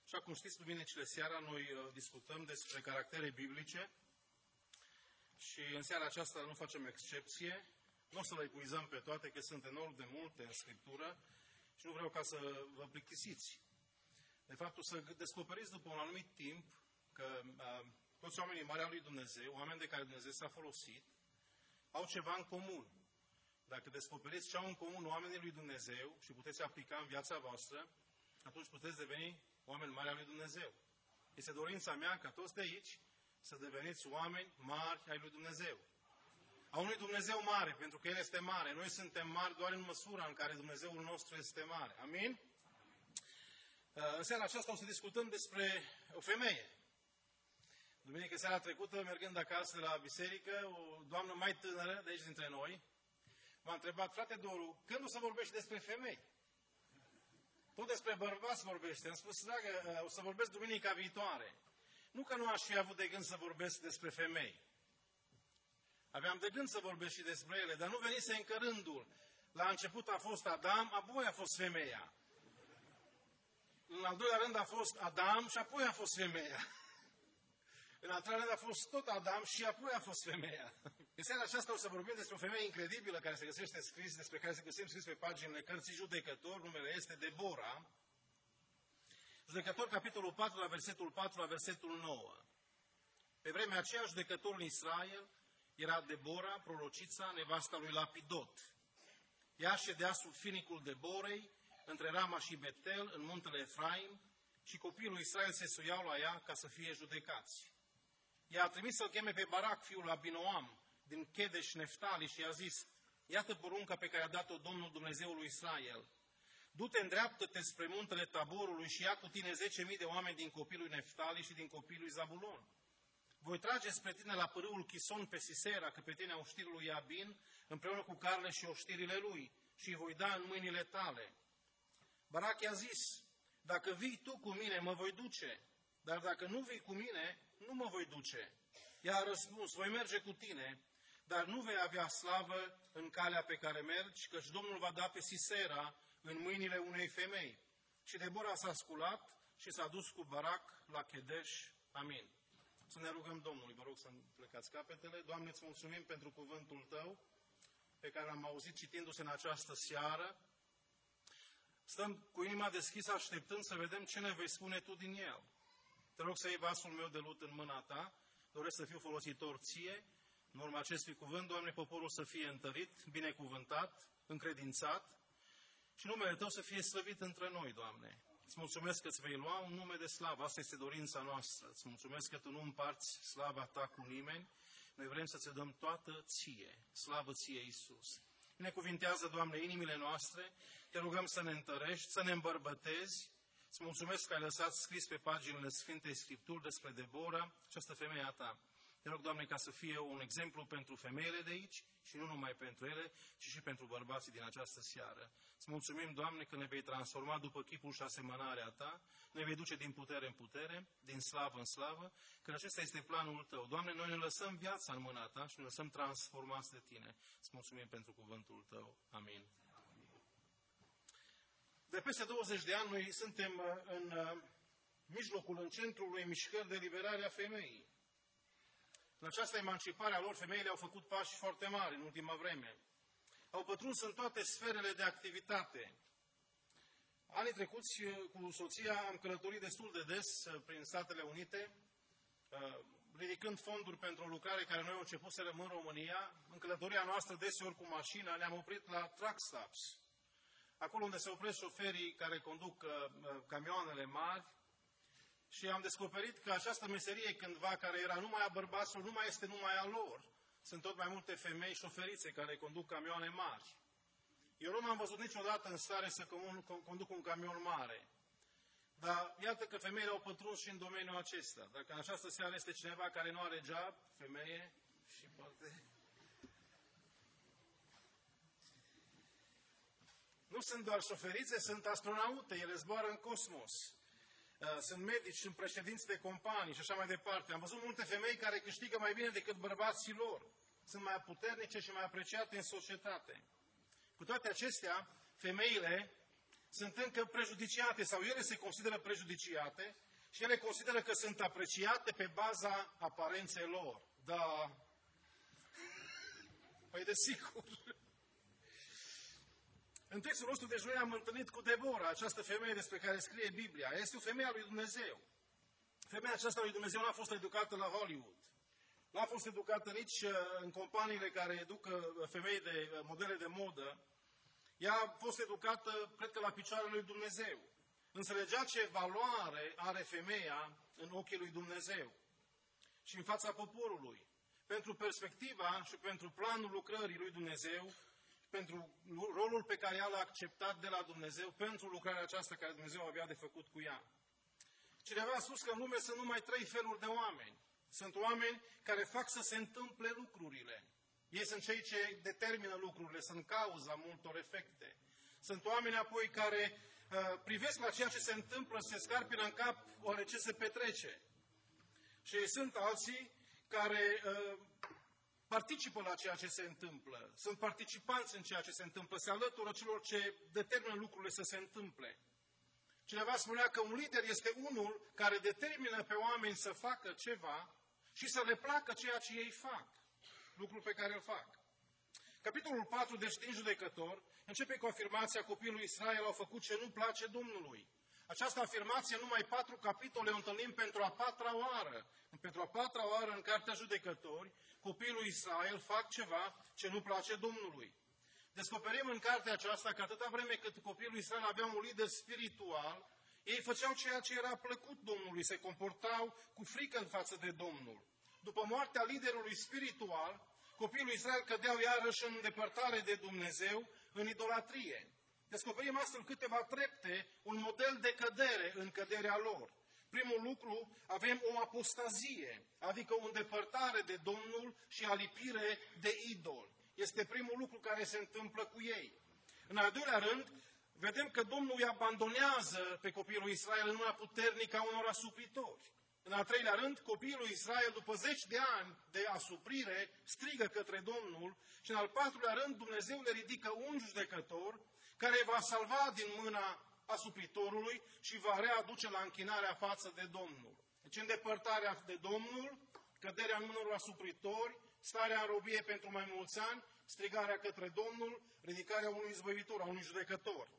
Așa cum știți, duminicile seara, noi discutăm despre caractere biblice și în seara aceasta nu facem excepție. Nu o să le epuizăm pe toate, că sunt enorm de multe în Scriptură și nu vreau ca să vă plictisiți. De fapt, o să descoperiți după un anumit timp că toți oamenii mari al lui Dumnezeu, oameni de care Dumnezeu s-a folosit, au ceva în comun. Dacă descoperiți ce au în comun oamenii lui Dumnezeu și puteți aplica în viața voastră, atunci puteți deveni oameni mari al lui Dumnezeu. Este dorința mea ca toți de aici să deveniți oameni mari ai lui Dumnezeu. A unui Dumnezeu mare, pentru că El este mare. Noi suntem mari doar în măsura în care Dumnezeul nostru este mare. Amin? În seara aceasta o să discutăm despre o femeie. Duminică seara trecută, mergând acasă la biserică, o doamnă mai tânără de aici dintre noi m-a întrebat: frate Doru, când o să vorbești despre femei? Tot despre bărbați vorbește. Am spus: dragă, o să vorbesc duminica viitoare. Nu că nu aș fi avut de gând să vorbesc despre femei. Aveam de gând să vorbesc și despre ele, dar nu venise încă rândul. La început a fost Adam, apoi a fost femeia. În al doilea rând a fost Adam și apoi a fost femeia. În al treilea rând a fost tot Adam și apoi a fost femeia. În seara aceasta o să vorbim despre o femeie incredibilă care se găsește scris, despre care se găsim scris pe paginile cărții Judecători, numele este Debora. Judecători, capitolul 4, la versetul 4, la versetul 9. Pe vremea aceea, judecătorul Israel era Debora, prorocița, nevasta lui Lapidot. Ea ședea sub finicul Deborei, între Rama și Betel, în muntele Efraim, și copiii lui Israel se suiau la ea ca să fie judecați. Ea a trimis să-l cheme pe Barac, fiul Abinoam, din Chedeș Neftali, și i-a zis: iată porunca pe care a dat-o Domnul Dumnezeul lui Israel. Du-te, îndreaptă-te spre muntele Taborului și ia cu tine 10.000 de oameni din copiii lui Neftali și din copiii lui Zabulon. Voi trage spre tine la pârâul Chison pe Sisera, căpetenia oștirului Iabin, împreună cu carne și oștirile lui, și îi voi da în mâinile tale. Barac i-a zis: dacă vii tu cu mine, mă voi duce, dar dacă nu vii cu mine, nu mă voi duce. Ea a răspuns: voi merge cu tine, dar nu vei avea slavă în calea pe care mergi, căci Domnul va da pe Sisera în mâinile unei femei. Și Debora s-a sculat și s-a dus cu Barac la Chedeș. Amin. Să ne rugăm Domnului. Vă rog să plecați capetele. Doamne, îți mulțumim pentru cuvântul Tău, pe care l-am auzit citindu-se în această seară. Stăm cu inima deschisă, așteptând să vedem ce ne vei spune Tu din el. Te rog să iei vasul meu de lut în mâna Ta. Doresc să fiu folositor Ție. În urma acestui cuvânt, Doamne, poporul să fie întărit, binecuvântat, încredințat și numele Tău să fie slăvit între noi, Doamne. Îți mulțumesc că îți vei lua un nume de slavă. Asta este dorința noastră. Îți mulțumesc că Tu nu împarți slava Ta cu nimeni. Noi vrem să-ți dăm toată Ție. Slavă Ție, Iisus. Binecuvintează, Doamne, inimile noastre. Te rugăm să ne întărești, să ne îmbărbătezi. Îți mulțumesc că ai lăsat scris pe paginile Sfintei Scripturi despre Debora, această femeie a Ta. Te rog, Doamne, ca să fie un exemplu pentru femeile de aici și nu numai pentru ele, ci și pentru bărbații din această seară. Îți mulțumim, Doamne, că ne vei transforma după chipul și asemănarea Ta, ne vei duce din putere în putere, din slavă în slavă, că acesta este planul Tău. Doamne, noi ne lăsăm viața în mâna Ta și ne lăsăm transformați de Tine. Îți mulțumim pentru cuvântul Tău. Amin. De peste 20 de ani noi suntem în mijlocul, în centrul unei mișcări de liberare a femeii. În această emancipare a lor, femeile au făcut pași foarte mari în ultima vreme. Au pătruns în toate sferele de activitate. Anii trecuți, cu soția, am călătorit destul de des prin Statele Unite, ridicând fonduri pentru o lucrare care noi au început să rămân în România. În călătoria noastră, deseori cu mașina, ne-am oprit la truck stops. Acolo unde se opresc șoferii care conduc camioanele mari, și am descoperit că această meserie cândva, care era numai a bărbaților, nu mai este numai a lor. Sunt tot mai multe femei șoferițe care conduc camioane mari. Eu nu m-am văzut niciodată în stare să conduc un camion mare. Dar iată că femeile au pătruns și în domeniul acesta. Dacă în această seară este cineva care nu are job, femeie, și poate... Nu sunt doar șoferițe, sunt astronaute, ele zboară în cosmos. Sunt medici, sunt președinți de companii și așa mai departe. Am văzut multe femei care câștigă mai bine decât bărbații lor. Sunt mai puternice și mai apreciate în societate. Cu toate acestea, femeile sunt încă prejudiciate sau ele se consideră prejudiciate și ele consideră că sunt apreciate pe baza aparenței lor. Da. Păi desigur. În textul nostru de joi am întâlnit cu Debora, această femeie despre care scrie Biblia. Este o femeie a lui Dumnezeu. Femeia aceasta lui Dumnezeu n-a fost educată la Hollywood. N-a fost educată nici în companiile care educă femei de modele de modă. Ea a fost educată, cred că, la picioarele lui Dumnezeu. Înțelegea ce valoare are femeia în ochii lui Dumnezeu și în fața poporului. Pentru perspectiva și pentru planul lucrării lui Dumnezeu, pentru rolul pe care ea l-a acceptat de la Dumnezeu, pentru lucrarea aceasta care Dumnezeu avea de făcut cu ea. Cineva a spus că în lume sunt numai 3 feluri de oameni. Sunt oameni care fac să se întâmple lucrurile. Ei sunt cei ce determină lucrurile, sunt cauza multor efecte. Sunt oameni apoi care privesc la ceea ce se întâmplă, se scarpină în cap, oare ce se petrece. Și sunt alții care participă la ceea ce se întâmplă, sunt participanți în ceea ce se întâmplă, se alătură celor ce determină lucrurile să se întâmple. Cineva spunea că un lider este unul care determină pe oameni să facă ceva și să le placă ceea ce ei fac, lucrul pe care îl fac. Capitolul 4, deci din Judecător, începe cu afirmația copiilor Israel au făcut ce nu place Domnului. Această afirmație în numai 4 capitole o întâlnim pentru a 4-a oară. Pentru a 4-a oară în Cartea Judecători, copiii lui Israel fac ceva ce nu place Domnului. Descoperim în cartea aceasta că atâta vreme cât copiii lui Israel aveau un lider spiritual, ei făceau ceea ce era plăcut Domnului, se comportau cu frică în față de Domnul. După moartea liderului spiritual, copiii lui Israel cădeau iarăși în îndepărtare de Dumnezeu, în idolatrie. Descoperim astfel câteva trepte, un model de cădere în căderea lor. Primul lucru, avem o apostazie, adică o îndepărtare de Domnul și alipire de idol. Este primul lucru care se întâmplă cu ei. În al doilea rând, vedem că Domnul îi abandonează pe copiii lui Israel în mâna puternică a unor asupritori. În al treilea rând, copiii lui Israel, după 10 de ani de asuprire, strigă către Domnul și în al patrulea rând, Dumnezeu le ridică un judecător care va salva din mâna asupritorului și va readuce la închinarea față de Domnul. Deci îndepărtarea de Domnul, căderea în mâna asupritori, starea în robie pentru mai mulți ani, strigarea către Domnul, ridicarea unui izbăvitor, a unui judecător.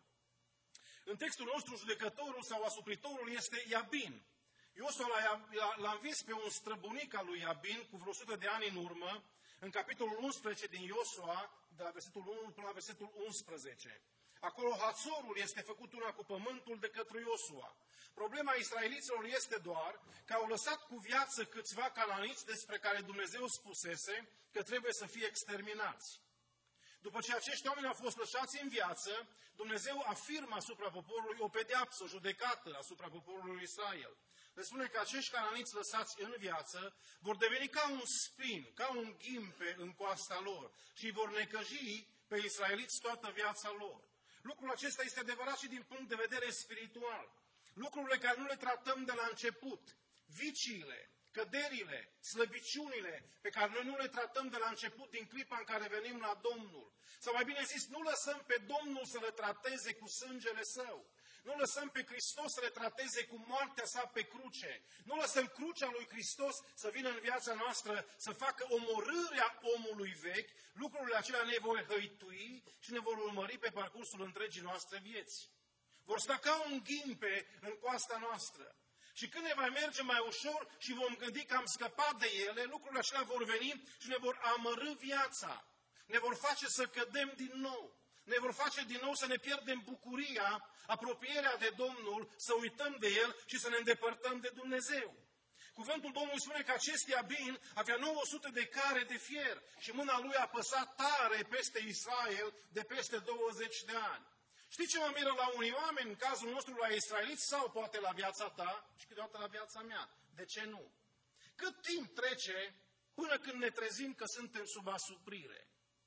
În textul nostru, judecătorul sau asupritorul este Iabin. Iosua l-a învins pe un străbunic al lui Iabin cu vreo 100 de ani în urmă, în capitolul 11 din Iosua, de la versetul 1 până la versetul 11. Acolo Hațorul este făcut una cu pământul de către Iosua. Problema israeliților este doar că au lăsat cu viață câțiva cananiți despre care Dumnezeu spusese că trebuie să fie exterminați. După ce acești oameni au fost lăsați în viață, Dumnezeu afirmă asupra poporului o pedeapsă, o judecată asupra poporului Israel. Le spune că acești cananiți lăsați în viață vor deveni ca un spin, ca un ghimpe în coasta lor și vor necăji pe israeliți toată viața lor. Lucrul acesta este adevărat și din punct de vedere spiritual. Lucrurile care nu le tratăm de la început, viciile, căderile, slăbiciunile, pe care noi nu le tratăm de la început din clipa în care venim la Domnul. Sau mai bine zis, nu lăsăm pe Domnul să le trateze cu sângele Său. Nu lăsăm pe Hristos să le trateze cu moartea sa pe cruce. Nu lăsăm crucea lui Hristos să vină în viața noastră, să facă omorârea omului vechi. Lucrurile acelea ne vor hăitui și ne vor urmări pe parcursul întregii noastre vieți. Vor sta ca un ghimpe în coasta noastră. Și când ne va merge mai ușor și vom gândi că am scăpat de ele, lucrurile acelea vor veni și ne vor amărî viața. Ne vor face să cădem din nou. Ne vor face din nou să ne pierdem bucuria, apropierea de Domnul, să uităm de El și să ne îndepărtăm de Dumnezeu. Cuvântul Domnului spune că acest Iabin avea 900 de care de fier și mâna lui a apăsat tare peste Israel de peste 20 de ani. Știi ce mă miră la unii oameni, în cazul nostru la israeliți sau poate la viața ta și câteodată la viața mea? De ce nu? Cât timp trece până când ne trezim că suntem sub asuprire?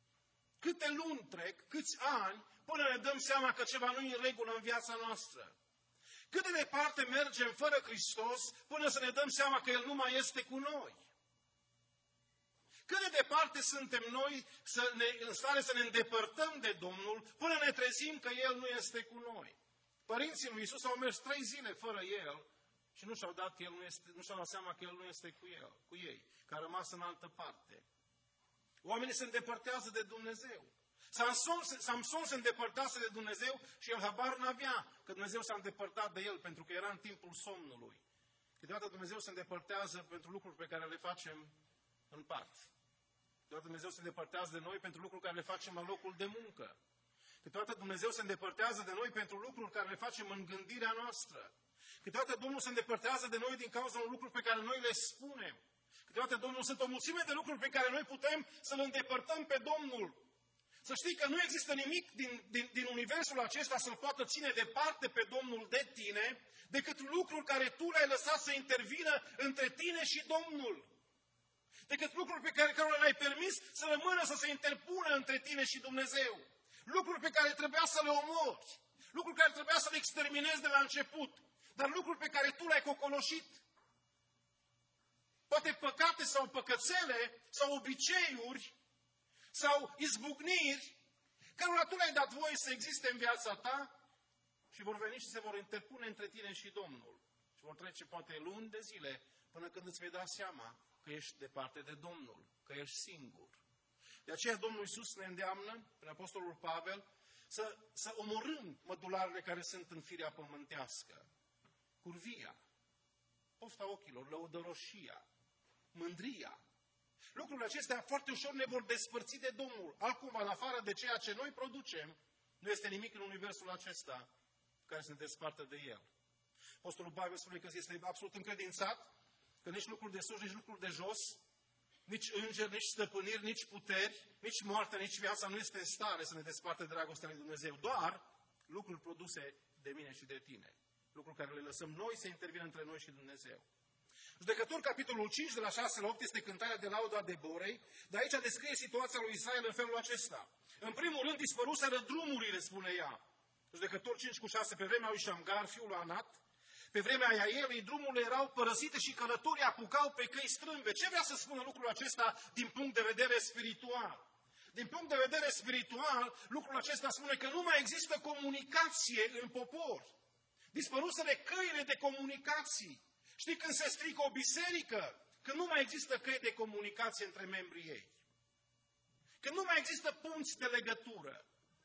Câte luni trec, câți ani, până ne dăm seama că ceva nu e în regulă în viața noastră? Cât de departe mergem fără Hristos până să ne dăm seama că El nu mai este cu noi? Cât de departe suntem noi în stare să ne îndepărtăm de Domnul până ne trezim că El nu este cu noi? Părinții lui Iisus au mers 3 zile fără El și nu și-au dat seama că El nu este cu ei, că a rămas în altă parte. Oamenii se îndepărtează de Dumnezeu. Samson se îndepărtase de Dumnezeu și el habar n-avea că Dumnezeu s-a îndepărtat de el, pentru că era în timpul somnului. Câteodată Dumnezeu se îndepărtează pentru lucruri pe care le facem în pat. Câteodată Dumnezeu se îndepărtează de noi pentru lucruri care le facem la locul de muncă. Câteodată Dumnezeu se îndepărtează de noi pentru lucruri care le facem în gândirea noastră. Câteodată Domnul se îndepărtează de noi din cauza unor lucruri pe care noi le spunem. Câteodată Domnul sunt o mulțime de lucruri pe care noi putem să-L îndepărtăm pe Domnul. Să știi că nu există nimic din universul acesta să-L poată ține departe pe Domnul de tine, decât lucruri care tu le-ai lăsat să intervină între tine și Domnul. Decât lucruri pe care le-ai permis să rămână să se interpună între tine și Dumnezeu. Lucruri pe care trebuia să le omori. Lucruri care trebuia să le exterminezi de la început. Dar lucruri pe care tu le-ai cocoloșit. Poate păcate sau păcățele sau obiceiuri sau izbucniri, cărora tu le-ai dat voie să existe în viața ta și vor veni și se vor interpune între tine și Domnul. Și vor trece poate luni de zile până când îți vei da seama că ești departe de Domnul, că ești singur. De aceea Domnul Iisus ne îndeamnă, prin Apostolul Pavel, să omorâm mădularele care sunt în firea pământească. Curvia, pofta ochilor, lăudăroșia, mândria. Lucrurile acestea foarte ușor ne vor despărți de Domnul. Altcum, în afară de ceea ce noi producem, nu este nimic în universul acesta care să ne despartă de El. Apostolul Pavel spune că este absolut încredințat că nici lucruri de sus, nici lucruri de jos, nici îngeri, nici stăpâniri, nici puteri, nici moartea, nici viața nu este în stare să ne despartă de dragostea lui Dumnezeu. Doar lucruri produse de mine și de tine. Lucruri care le lăsăm noi să intervină între noi și Dumnezeu. Judecători, capitolul 5, de la 6 la 8, este cântarea de laudă a Deborei, dar aici descrie situația lui Israel în felul acesta. În primul rând, dispăruseră drumurile, spune ea. Judecători 5 cu 6, pe vremea lui Șamgar, fiul lui Anat, pe vremea Iaelei, drumurile erau părăsite și călătorii apucau pe căi strâmbe. Ce vrea să spună lucrul acesta din punct de vedere spiritual? Din punct de vedere spiritual, lucrul acesta spune că nu mai există comunicație în popor. Dispăruseră căile de comunicații. Știi când se strică o biserică? Că nu mai există căi de comunicație între membrii ei. Că nu mai există punți de legătură.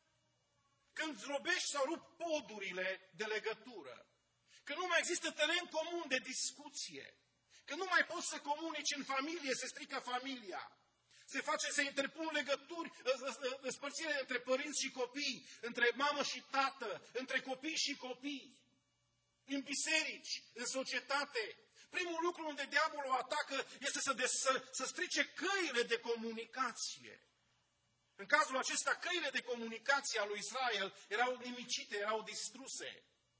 Când zdrobești sau rup podurile de legătură. Că nu mai există teren comun de discuție. Că nu mai poți să comunici în familie, se strică familia. Se interpun legături, despărțire între părinți și copii, între mamă și tată, între copii și copii. În biserici, în societate. Primul lucru unde diavolul atacă este să strice căile de comunicație. În cazul acesta, căile de comunicație a lui Israel erau nimicite, erau distruse.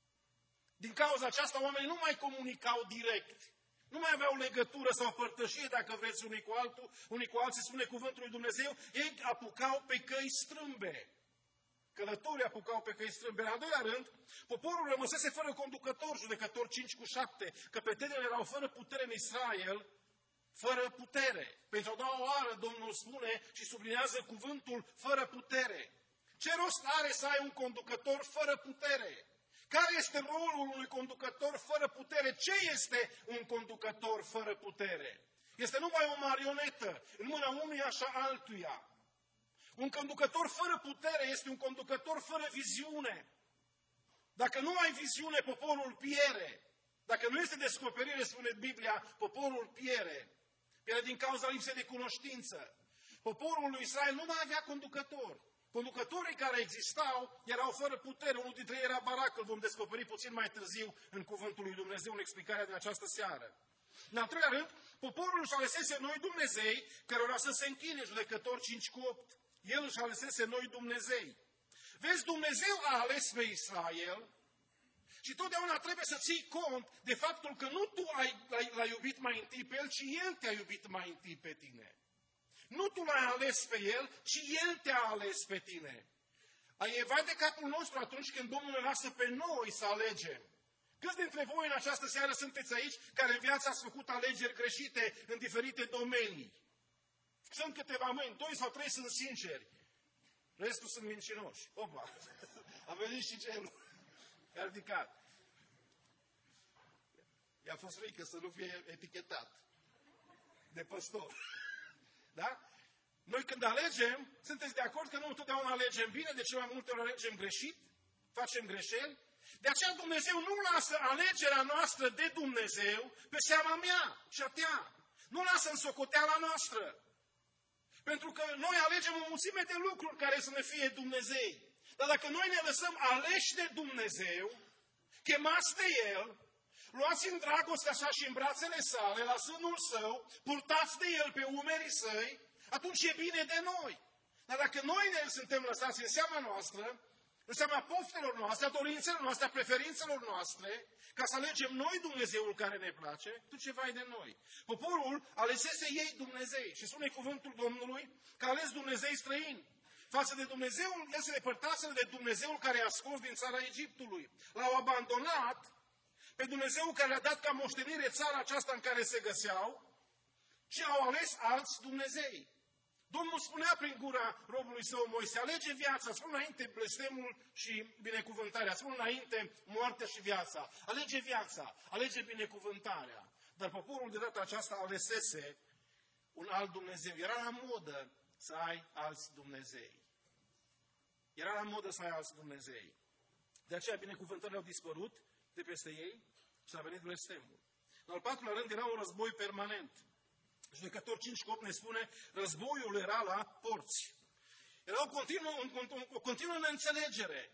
Din cauza aceasta, oamenii nu mai comunicau direct. Nu mai aveau legătură sau părtășie, dacă vreți, unii cu alții, spune cuvântul lui Dumnezeu, ei apucau pe căi strâmbe. Călătorii apucau pe căi strâmbe. În al doilea rând, poporul rămăsese fără conducător, Judecători 5 cu 7, căpetenile erau fără putere în Israel, fără putere. Pentru a doua oară Domnul spune și sublinează cuvântul fără putere. Ce rost are să ai un conducător fără putere? Care este rolul unui conducător fără putere? Ce este un conducător fără putere? Este numai o marionetă în mâna unuia și a altuia. Un conducător fără putere este un conducător fără viziune. Dacă nu ai viziune, poporul piere. Dacă nu este descoperire, spune Biblia, poporul piere. Piere din cauza lipsei de cunoștință. Poporul lui Israel nu mai avea conducător. Conducătorii care existau erau fără putere. Unul dintre ei era Barac, îl vom descoperi puțin mai târziu în cuvântul lui Dumnezeu, în explicarea din această seară. În al treilea rând, poporul își alesese noi Dumnezei, cărora să se închine, Judecători 5 cu 8. El își alesese noi Dumnezei. Vezi, Dumnezeu a ales pe Israel și totdeauna trebuie să ții cont de faptul că nu tu l-ai iubit mai întâi pe El, ci El te-a iubit mai întâi pe tine. Nu tu l-ai ales pe El, ci El te-a ales pe tine. E vai de capul nostru atunci când Domnul ne lasă pe noi să alegem. Câți dintre voi în această seară sunteți aici care în viață ați făcut alegeri greșite în diferite domenii? Sunt câteva mâini, 2 sau 3 sunt sinceri. Restul sunt mincinoși. Opa! A venit și celul. I-a ridicat. I-a fost frică să nu fie etichetat de păstor. Da? Noi când alegem, sunteți de acord că nu întotdeauna alegem bine, de cele mai multe ori alegem greșit, facem greșeli? De aceea Dumnezeu nu lasă alegerea noastră de Dumnezeu pe seama mea și a ta. Nu lasă în socoteala noastră. Pentru că noi alegem o mulțime de lucruri care să ne fie Dumnezei. Dar dacă noi ne lăsăm aleși de Dumnezeu, chemați de El, luați în dragostea sa și în brațele sale, la sânul său, purtați de El pe umerii săi, atunci e bine de noi. Dar dacă noi ne suntem lăsați în seama noastră, în seama poftelor noastre, a dorințelor noastre, a preferințelor noastre, ca să alegem noi Dumnezeul care ne place, tu ce vai de noi. Poporul alesese ei Dumnezei și spune cuvântul Domnului că a ales Dumnezei străini. Față de Dumnezeul, el se depărtase de Dumnezeul care i-a scos din țara Egiptului. L-au abandonat pe Dumnezeul care le-a dat ca moștenire țara aceasta în care se găseau și au ales alți Dumnezei. Domnul spunea prin gura robului său Moise, alege viața, spune înainte blestemul și binecuvântarea, spune înainte moartea și viața, alege viața, alege binecuvântarea. Dar poporul de data aceasta alesese un alt Dumnezeu. Era la modă să ai alți Dumnezei. Era la modă să ai alți Dumnezei. De aceea binecuvântările au dispărut de peste ei și a venit blestemul. În al patrulea rând era un război permanent. Judecător 5:8 ne spune, războiul era la porți. Era o continuă neînțelegere.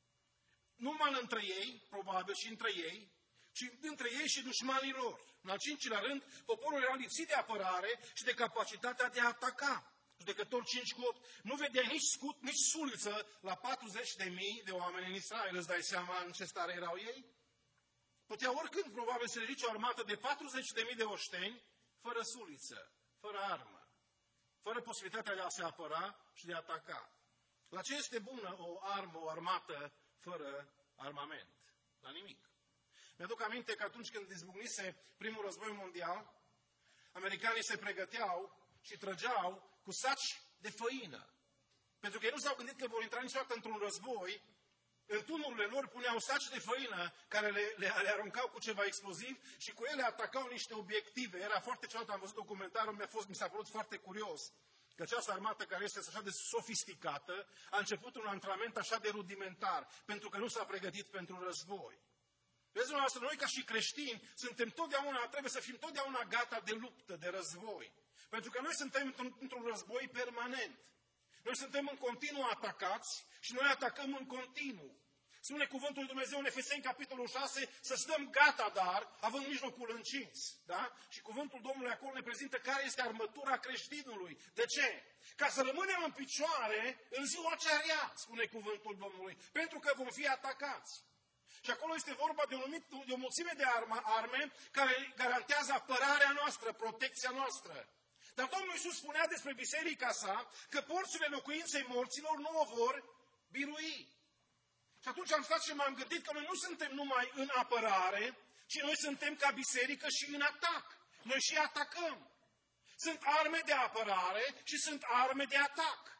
Nu numai între ei, probabil și între ei, ci între ei și dușmanii lor. În al cincilea rând, poporul era lipsit de apărare și de capacitatea de a ataca. Judecător 5:8 nu vedea nici scut, nici suliță la 40.000 de oameni în Israel. Îți dai seama în ce stare erau ei? Putea oricând probabil să ridice o armată de 40.000 de oșteni, fără suliță, fără armă, fără posibilitatea de a se apăra și de a ataca. La ce este bună o armă, o armată fără armament? La nimic. Mi-aduc aminte că atunci când izbucnise primul război mondial, americanii se pregăteau și trăgeau cu saci de făină. Pentru că ei nu s-au gândit că vor intra niciodată într-un război. În tunurile lor puneau saci de făină care le aruncau cu ceva exploziv și cu ele atacau niște obiective. Era foarte ciudat, am văzut documentarul, mi s-a părut foarte curios că această armată care este așa de sofisticată a început un antrenament așa de rudimentar, pentru că nu s-a pregătit pentru război. Vezi, dumneavoastră, noi ca și creștini trebuie să fim totdeauna gata de luptă, de război. Pentru că noi suntem într-un război permanent. Noi suntem în continuu atacați și noi atacăm în continuu. Spune cuvântul lui Dumnezeu în Efeseni, capitolul 6, să stăm gata, dar, având mijlocul încins. Da? Și cuvântul Domnului acolo ne prezintă care este armătura creștinului. De ce? Ca să rămânem în picioare în ziua cea rea, spune cuvântul Domnului, pentru că vom fi atacați. Și acolo este vorba de o mulțime de arme care garantează apărarea noastră, protecția noastră. Dar Domnul Iisus spunea despre biserica sa că porțile locuinței morților nu o vor birui. Și atunci am stat și m-am gândit că noi nu suntem numai în apărare, ci noi suntem ca biserică și în atac. Noi și atacăm. Sunt arme de apărare și sunt arme de atac.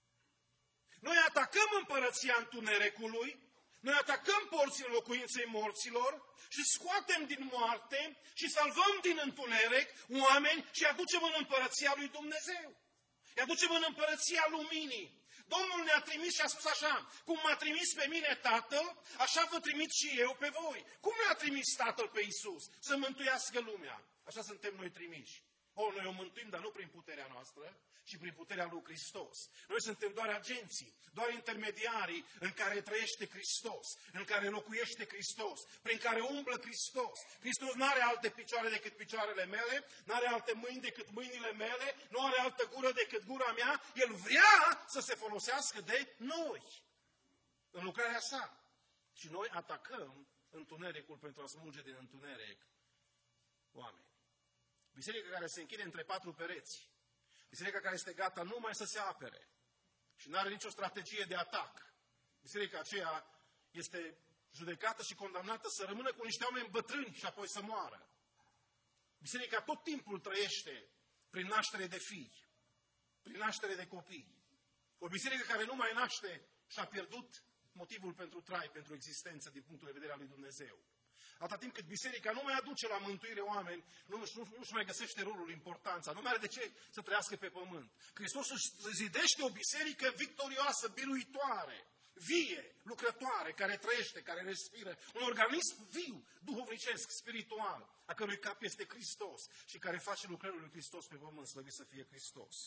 Noi atacăm împărăția întunericului, noi atacăm porțile locuinței morților și scoatem din moarte și salvăm din întuneric oameni și aducem în împărăția lui Dumnezeu. Îi aducem în împărăția luminii. Domnul ne-a trimis și a spus așa, cum m-a trimis pe mine Tatăl, așa vă trimit și eu pe voi. Cum ne-a trimis Tatăl pe Iisus? Să mântuiască lumea. Așa suntem noi trimiși. Noi o mântuim, dar nu prin puterea noastră, ci prin puterea lui Hristos. Noi suntem doar agenții, doar intermediarii în care trăiește Hristos, în care locuiește Hristos, prin care umblă Hristos. Hristos nu are alte picioare decât picioarele mele, nu are alte mâini decât mâinile mele, nu are altă gură decât gura mea. El vrea să se folosească de noi în lucrarea sa. Și noi atacăm întunericul pentru a smulge din întuneric oameni. Biserica care se închide între patru pereți. Biserica care este gata numai să se apere și nu are nicio strategie de atac. Biserica aceea este judecată și condamnată să rămână cu niște oameni bătrâni și apoi să moară. Biserica tot timpul trăiește prin naștere de fii, prin naștere de copii. O biserică care nu mai naște și-a pierdut motivul pentru trai, pentru existență din punctul de vedere al lui Dumnezeu. Atâta timp cât biserica nu mai aduce la mântuire oameni, nu-și mai găsește rolul, importanța, nu mai are de ce să trăiască pe pământ. Hristos își zidește o biserică victorioasă, biruitoare, vie, lucrătoare, care trăiește, care respiră, un organism viu, duhovnicesc, spiritual, a cărui cap este Hristos și care face lucrările lui Hristos pe pământ, slăvit să fie Hristos.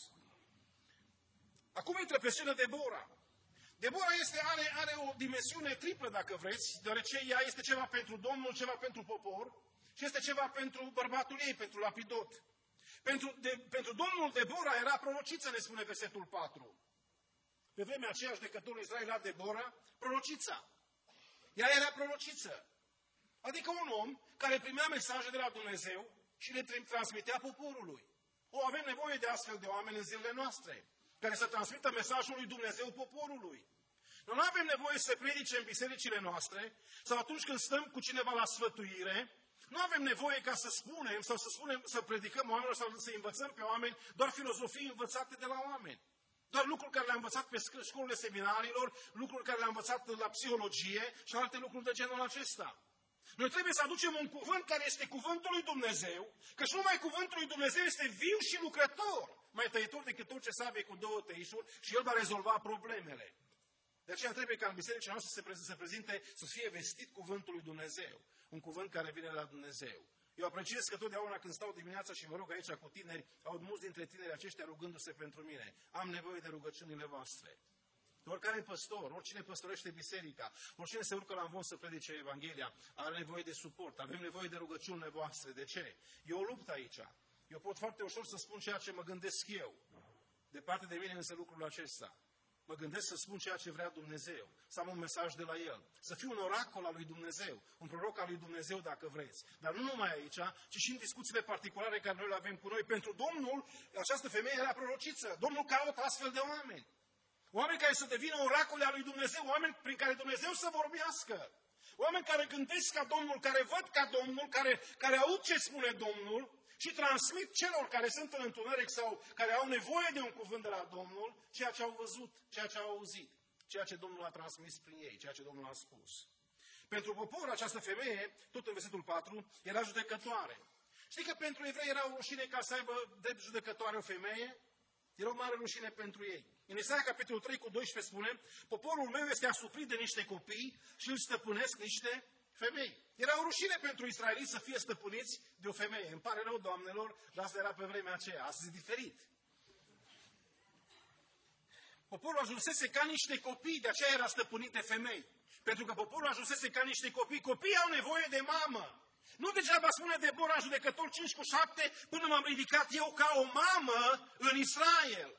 Acum intră pe scenă Debora. Debora are o dimensiune triplă, dacă vreți, deoarece ea este ceva pentru Domnul, ceva pentru popor și este ceva pentru bărbatul ei, pentru Lapidot. Pentru Domnul Debora era prorociță, ne spune versetul 4. Pe vremea aceea judecătorul Israel era Debora, prorocița. Ea era prorociță. Adică un om care primea mesaje de la Dumnezeu și le transmitea poporului. Avem nevoie de astfel de oameni în zilele noastre, care să transmită mesajul lui Dumnezeu poporului. Noi nu avem nevoie să predice în bisericile noastre sau atunci când stăm cu cineva la sfătuire. Nu avem nevoie ca să spunem sau să predicăm oamenilor sau să învățăm pe oameni doar filozofii învățate de la oameni. Doar lucruri care le-am învățat pe școlile seminarilor, lucruri care le-am învățat la psihologie și alte lucruri de genul acesta. Noi trebuie să aducem un cuvânt care este cuvântul lui Dumnezeu, că și numai cuvântul lui Dumnezeu este viu și lucrător, mai tăitor decât orice sabie cu două tăișuri și el va rezolva problemele. De aceea trebuie ca în bisericile noastre să se prezinte, să fie vestit cuvântul lui Dumnezeu, un cuvânt care vine la Dumnezeu. Eu apreciez că totdeauna când stau dimineața și mă rog aici cu tineri, aud mulți dintre tineri aceștia rugându-se pentru mine. Am nevoie de rugăciunile voastre. Oricare păstor, oricine păstorește biserica, oricine se urcă la învon să predice Evanghelia, are nevoie de suport, avem nevoie de rugăciunile voastre. De ce? E o luptă aici. Eu pot foarte ușor să spun ceea ce mă gândesc eu. Departe de mine însă lucrul acesta. Mă gândesc să spun ceea ce vrea Dumnezeu, să am un mesaj de la El, să fiu un oracol al lui Dumnezeu, un proroc al lui Dumnezeu dacă vreți. Dar nu numai aici, ci și în discuțiile particulare care noi le avem cu noi. Pentru Domnul, această femeie era prorociță. Domnul caută astfel de oameni. Oameni care să devină oracole al lui Dumnezeu, oameni prin care Dumnezeu să vorbească. Oameni care gândesc ca Domnul, care văd ca Domnul, care aud ce spune Domnul și transmit celor care sunt în întuneric sau care au nevoie de un cuvânt de la Domnul, ceea ce au văzut, ceea ce au auzit, ceea ce Domnul a transmis prin ei, ceea ce Domnul a spus. Pentru popor, această femeie, tot în versetul 4, era judecătoare. Știi că pentru evrei era o rușine ca să aibă drept judecătoare o femeie? Era o mare rușine pentru ei. În Isaia, capitolul 3, cu 12 spune, poporul meu este asuprit de niște copii și îl stăpânesc niște femei. Era o rușine pentru israeliți să fie stăpâniți de o femeie. Îmi pare rău, doamnelor, dar asta era pe vremea aceea. Astăzi e diferit. Poporul ajunsese ca niște copii, de aceea era stăpânit de femei. Pentru că poporul ajunsese ca niște copii. Copiii au nevoie de mamă. Nu degeaba spune Debora în Judecători 5:7, până m-am ridicat eu ca o mamă în Israel.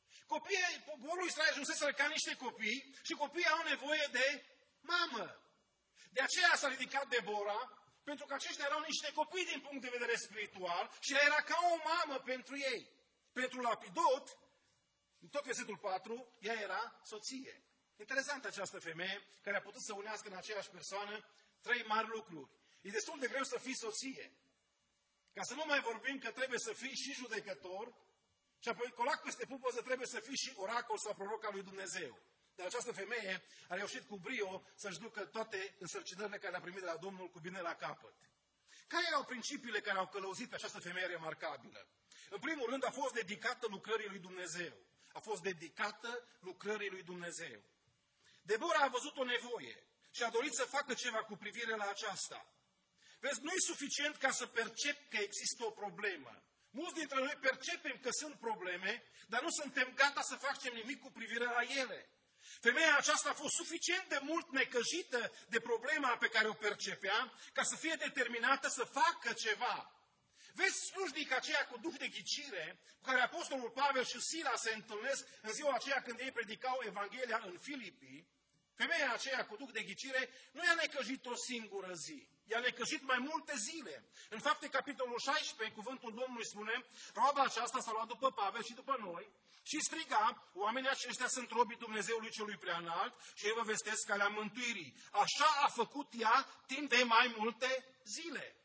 Poporul Israel ajunsese ca niște copii și copiii au nevoie de mamă. De aceea s-a ridicat Debora, pentru că aceștia erau niște copii din punct de vedere spiritual și ea era ca o mamă pentru ei. Pentru Lapidot, în tot versetul 4, ea era soție. Interesantă această femeie care a putut să unească în aceeași persoană trei mari lucruri. E destul de greu să fii soție. Ca să nu mai vorbim că trebuie să fii și judecător și apoi colac peste pupoză trebuie să fii și oracol sau proroc al lui Dumnezeu. Dar această femeie a reușit cu brio să-și ducă toate însărcinările care le-a primit de la Domnul cu bine la capăt. Care erau principiile care au călăuzit pe această femeie remarcabilă? În primul rând a fost dedicată lucrării lui Dumnezeu. A fost dedicată lucrării lui Dumnezeu. Debora a văzut o nevoie și a dorit să facă ceva cu privire la aceasta. Vezi, nu e suficient ca să percep că există o problemă. Mulți dintre noi percepem că sunt probleme, dar nu suntem gata să facem nimic cu privire la ele. Femeia aceasta a fost suficient de mult necăjită de problema pe care o percepea, ca să fie determinată să facă ceva. Vezi slujnica aceea cu duh de ghicire, cu care apostolul Pavel și Sila se întâlnesc în ziua aceea când ei predicau Evanghelia în Filipii. Femeia aceea cu duh de ghicire nu i-a necăjit o singură zi. I-a necăjit mai multe zile. În Fapte, capitolul 16, cuvântul Domnului spune, roaba aceasta s-a luat după Pavel și după noi și striga, oamenii aceștia sunt robii Dumnezeului celui preanalt și ei vă vestesc calea mântuirii. Așa a făcut ea timp de mai multe zile.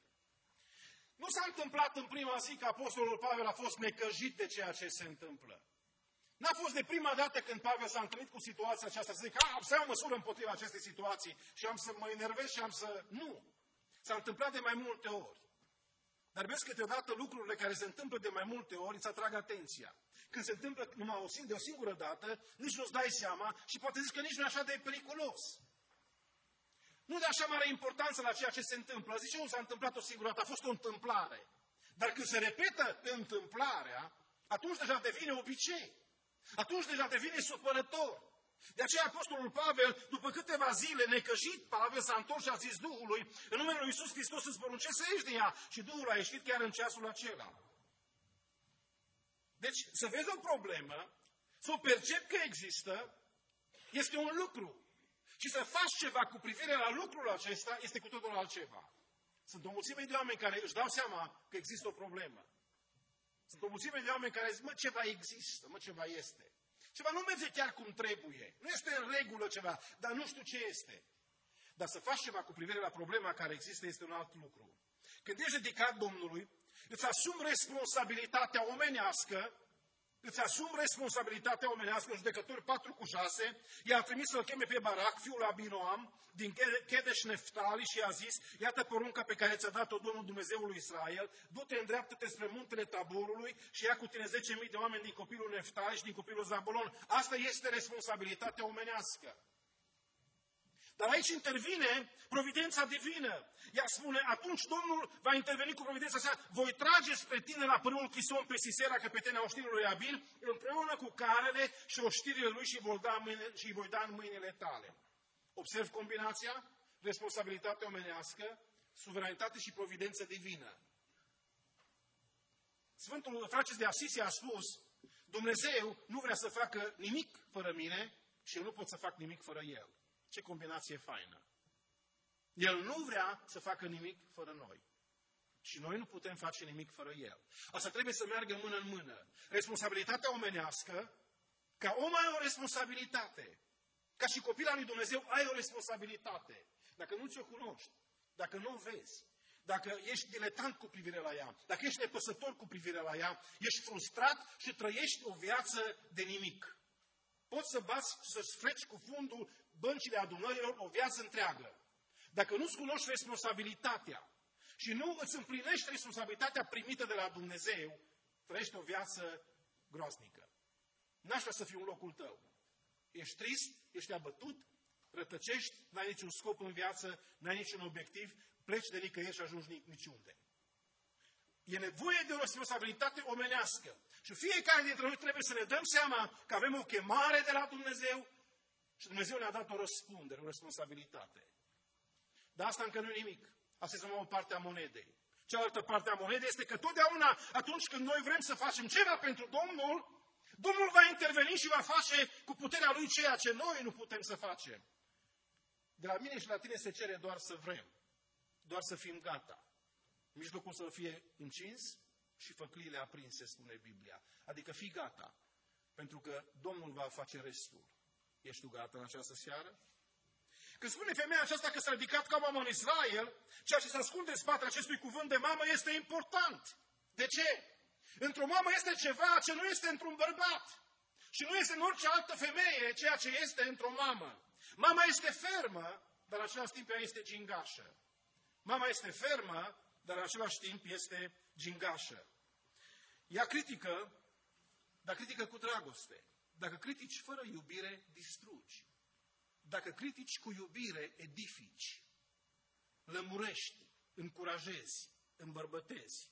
Nu s-a întâmplat în prima zi că apostolul Pavel a fost necăjit de ceea ce se întâmplă. N-a fost de prima dată când Pavel s-a întâlnit cu situația aceasta, să zic, am să iau măsură împotriva acestei situații și am să mă enervez și am să... Nu! S-a întâmplat de mai multe ori. Dar vezi, câteodată lucrurile care se întâmplă de mai multe ori îți atrag atenția. Când se întâmplă numai de o singură dată, nici nu-ți dai seama și poate zici că nici nu e așa de periculos. Nu de așa mare importanță la ceea ce se întâmplă. Zice, nu s-a întâmplat o singură dată, a fost o întâmplare. Dar când se repetă întâmplarea, atunci deja devine obicei. Atunci deja devine supărător. De aceea Apostolul Pavel, după câteva zile necăjit, Pavel s-a întors și a zis Duhului, în numele Lui Iisus Hristos îți poruncesc să ieși din ea. Și Duhul a ieșit chiar în ceasul acela. Deci, să vezi o problemă, să o percepi că există, este un lucru. Și să faci ceva cu privire la lucrul acesta este cu totul altceva. Sunt o mulțime de oameni care își dau seama că există o problemă. Sunt o mulțime de oameni care zic, ceva există, ceva este. Ceva nu merge chiar cum trebuie. Nu este în regulă ceva, dar nu știu ce este. Dar să faci ceva cu privire la problema care există este un alt lucru. Când ești dedicat Domnului, îți asumi responsabilitatea omenească, în Judecători 4:6, i-a trimis să-l cheme pe Barac, fiul Abinoam, din Chedesh Neftali și i-a zis, iată porunca pe care ți-a dat-o Domnul Dumnezeul Israel, du-te, îndreaptă-te spre muntele Taborului și ia cu tine 10.000 de oameni din copilul Neftali și din copilul Zabulon. Asta este responsabilitatea omenească. Dar aici intervine providența divină. Ea spune, atunci Domnul va interveni cu providența sa, voi trage spre tine la părâul Chison pe Sisera, căpetenia oștirilor lui Abil, împreună cu carele și oștirile lui și îi voi da în mâinile tale. Observ combinația, responsabilitate omenească, suveranitate și providență divină. Sfântul Francis de Asisi a spus, Dumnezeu nu vrea să facă nimic fără mine și eu nu pot să fac nimic fără El. Ce combinație faină! El nu vrea să facă nimic fără noi. Și noi nu putem face nimic fără El. Asta trebuie să meargă mână în mână. Responsabilitatea omenească, ca om ai o responsabilitate. Ca și copil al lui Dumnezeu ai o responsabilitate. Dacă nu ți-o cunoști, dacă nu o vezi, dacă ești diletant cu privire la ea, dacă ești nepăsător cu privire la ea, ești frustrat și trăiești o viață de nimic. Poți să bați, să-ți freci cu fundul băncile adunărilor o viață întreagă. Dacă nu-ți cunoști responsabilitatea și nu îți împlinești responsabilitatea primită de la Dumnezeu, trăiești o viață groaznică. N-aș vrea să fiu în locul tău. Ești trist, ești abătut, rătăcești, n-ai niciun scop în viață, n-ai niciun obiectiv, pleci de nicăieri și ajungi niciunde. E nevoie de o responsabilitate omenească. Și fiecare dintre noi trebuie să ne dăm seama că avem o chemare de la Dumnezeu și Dumnezeu ne-a dat o răspundere, o responsabilitate. Dar asta încă nu e nimic. Asta este numai o parte a monedei. Cealaltă parte a monedei este că totdeauna atunci când noi vrem să facem ceva pentru Domnul, Domnul va interveni și va face cu puterea Lui ceea ce noi nu putem să facem. De la mine și la tine se cere doar să vrem. Doar să fim gata. Mijlocul să fie încins și făcliile aprinse, spune Biblia. Adică fii gata. Pentru că Domnul va face restul. Ești tu gata în această seară? Când spune femeia aceasta că s-a ridicat ca mamă în Israel, ceea ce se ascunde în spatele acestui cuvânt de mamă este important. De ce? Într-o mamă este ceva ce nu este într-un bărbat. Și nu este în orice altă femeie ceea ce este într-o mamă. Mama este fermă, dar în același timp ea este gingașă. Mama este fermă, dar în același timp este gingașă. Ea critică, dar critică cu dragoste. Dacă critici fără iubire, distrugi. Dacă critici cu iubire, edifici. Lămurești, încurajezi, îmbărbătezi.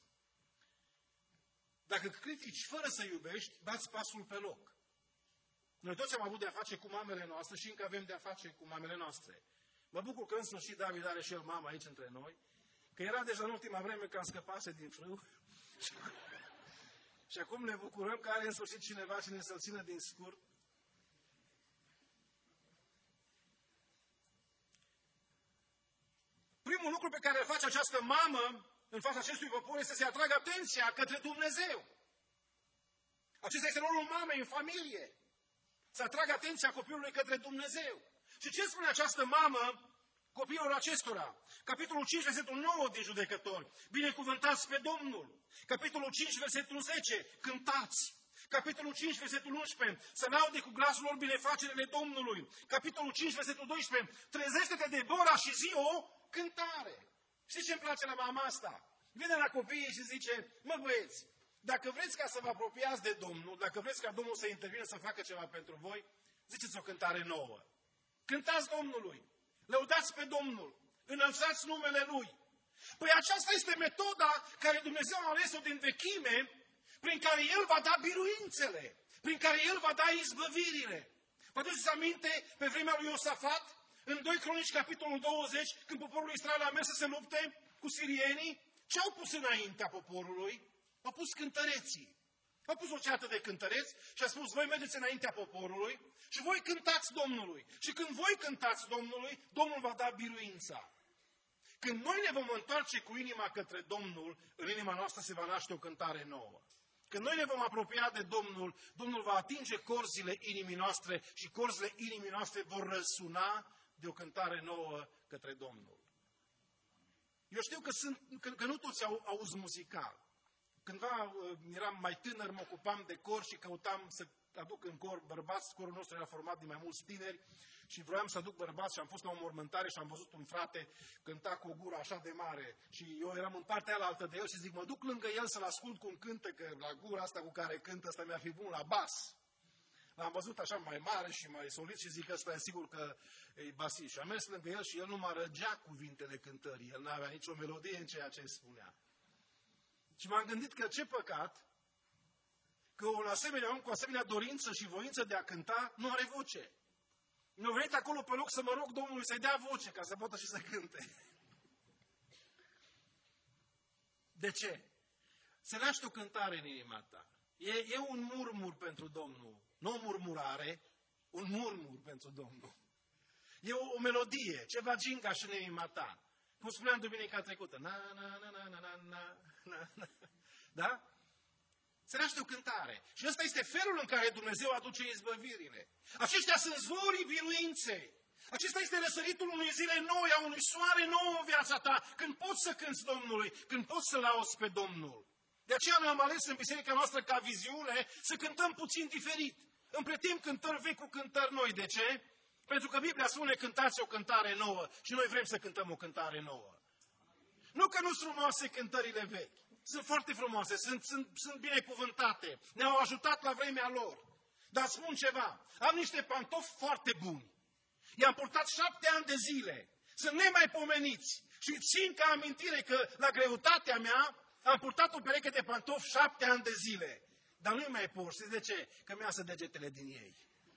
Dacă critici fără să iubești, bați pasul pe loc. Noi toți am avut de-a face cu mamele noastre și încă avem de-a face cu mamele noastre. Mă bucur că în sfârșit David are și el mama aici între noi, că era deja în ultima vreme că am scăpase din frâu. Și acum ne bucurăm că are în sfârșit cineva cine să-l țină din scurt. Primul lucru pe care îl face această mamă în fața acestui popor este să-i atragă atenția către Dumnezeu. Acesta este rolul mamei în familie. Să atragă atenția copilului către Dumnezeu. Și ce spune această mamă copiilor acestora? Capitolul 5, versetul 9 din Judecători. Binecuvântați pe Domnul. Capitolul 5, versetul 10. Cântați. Capitolul 5, versetul 11, să laude cu glasul lor binefacerile Domnului. Capitolul 5, versetul 12, trezește-te Debora și zi o cântare. Știți ce îmi place la mama asta? Vine la copiii și zice, mă băieți, dacă vreți ca să vă apropiați de Domnul, dacă vreți ca Domnul să intervină să facă ceva pentru voi, ziceți o cântare nouă. Cântați Domnului, lăudați pe Domnul, înălțați numele Lui. Păi aceasta este metoda care Dumnezeu a ales-o din vechime, prin care El va da biruințele, prin care El va da izbăvirile. Vă aduceți aminte, pe vremea lui Iosafat, în 2 Cronici, capitolul 20, când poporul Israel a mers să se lupte cu sirienii, ce au pus înaintea poporului? Au pus cântăreții. Au pus o ceată de cântăreți și a spus, voi mergeți înaintea poporului și voi cântați Domnului. Și când voi cântați Domnului, Domnul va da biruința. Când noi ne vom întoarce cu inima către Domnul, în inima noastră se va naște o cântare nouă. Când noi ne vom apropia de Domnul, Domnul va atinge corzile inimii noastre și corzile inimii noastre vor răsuna de o cântare nouă către Domnul. Eu știu că nu toți auzi muzical. Cândva eram mai tânăr, mă ocupam de cor și căutam să aduc în cor bărbați. Corul nostru era format din mai mulți tineri și vroiam să aduc bărbați și am fost la o mormântare și am văzut un frate cânta cu o gură așa de mare. Și eu eram în partea alaltă de el și zic, mă duc lângă el să-l ascult cum cântă, că la gura asta cu care cântă, ăsta mi-ar fi bun la bas. L-am văzut așa mai mare și mai solid și zic că ăsta e sigur că e basist. Și am mers lângă el și el nu mă răgea cuvintele cântării. El n-avea nicio melodie în ceea ce spunea. Și m-am gândit că ce păcat că un asemenea om cu asemenea dorință și voință de a cânta nu are voce. Mi-a venit acolo pe loc să mă rog Domnului să-i dea voce ca să poată și să cânte. De ce? Se naște o cântare în inima ta. E un murmur pentru Domnul. Nu o murmurare, un murmur pentru Domnul. E o melodie, ceva gingaș în inima ta. Cum spuneam duminica trecută. Da? Se naște o cântare. Și ăsta este felul în care Dumnezeu aduce izbăvirile. Aceștia sunt zvorii biruinței. Acesta este răsăritul unei zile noi, a unui soare nou în viața ta, când poți să cânți Domnului, când poți să lauzi pe Domnul. De aceea noi am ales în biserica noastră ca viziune să cântăm puțin diferit. Împletim cântări vechi cu cântări noi. De ce? Pentru că Biblia spune cântați o cântare nouă și noi vrem să cântăm o cântare nouă. Nu că nu sunt frumoase cântările vechi. Sunt foarte frumoase, sunt binecuvântate, ne-au ajutat la vremea lor. Dar spun ceva, am niște pantofi foarte buni. I-am purtat 7 ani de zile, sunt nemaipomeniți și țin ca amintire că la greutatea mea am purtat o pereche de pantofi 7 ani de zile. Dar nu-i mai port. Știți de ce? Că mi-asă degetele din ei.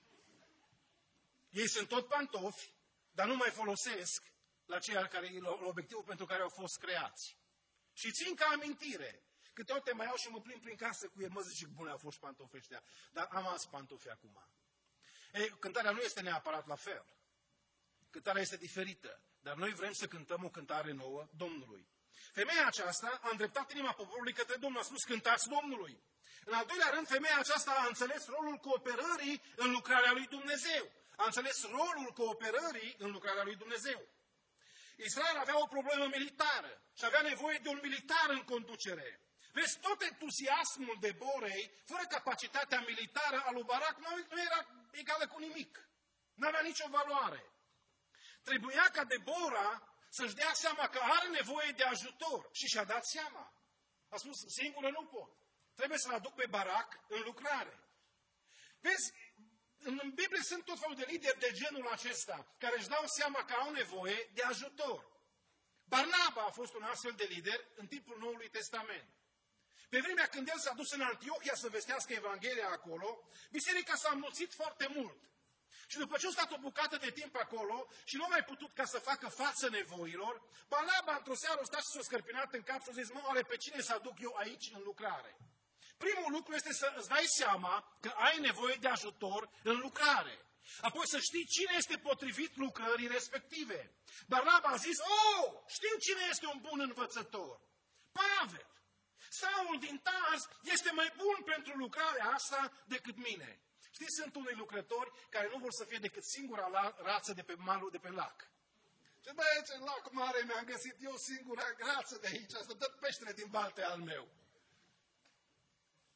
Ei sunt tot pantofi, dar nu mai folosesc la obiectivul pentru care au fost creați. Și țin ca amintire. Câteodată mai iau și mă plimb prin casă cu el, mă zice, bune au fost pantofii ăștia, dar am alți pantofi acum. Cântarea nu este neapărat la fel. Cântarea este diferită, dar noi vrem să cântăm o cântare nouă Domnului. Femeia aceasta a îndreptat inima poporului către Domnul, a spus, cântați Domnului. În al doilea rând, femeia aceasta a înțeles rolul cooperării în lucrarea lui Dumnezeu. A înțeles rolul cooperării în lucrarea lui Dumnezeu. Israel avea o problemă militară și avea nevoie de un militar în conducere. Vezi, tot entuziasmul Deborei, fără capacitatea militară a lui Barak, nu era egală cu nimic. Nu avea nicio valoare. Trebuia ca Debora să-și dea seama că are nevoie de ajutor și și-a dat seama. A spus, singură nu pot. Trebuie să-l aduc pe Barak în lucrare. Vezi, în Biblie sunt tot felul de lideri de genul acesta, care își dau seama că au nevoie de ajutor. Barnaba a fost un astfel de lider în timpul Noului Testament. Pe vremea când el s-a dus în Antiohia să vestească Evanghelia acolo, biserica s-a înmulțit foarte mult. Și după ce a stat o bucată de timp acolo și nu a mai putut ca să facă față nevoilor, Barnaba într-o seară a stat și s-a scărpinat în cap și a zis, mă, oare pe cine să aduc eu aici în lucrare? Primul lucru este să îți dai seama că ai nevoie de ajutor în lucrare. Apoi să știi cine este potrivit lucrării respective. Barnaba a zis, știu cine este un bun învățător. Pavel. Saul din Tars este mai bun pentru lucrarea asta decât mine. Știți, sunt unii lucrători care nu vor să fie decât singura rață de pe malul de pe lac. Și băi, ce lac mare mi-am găsit eu singura rață de aici, să dă peștele din balte al meu.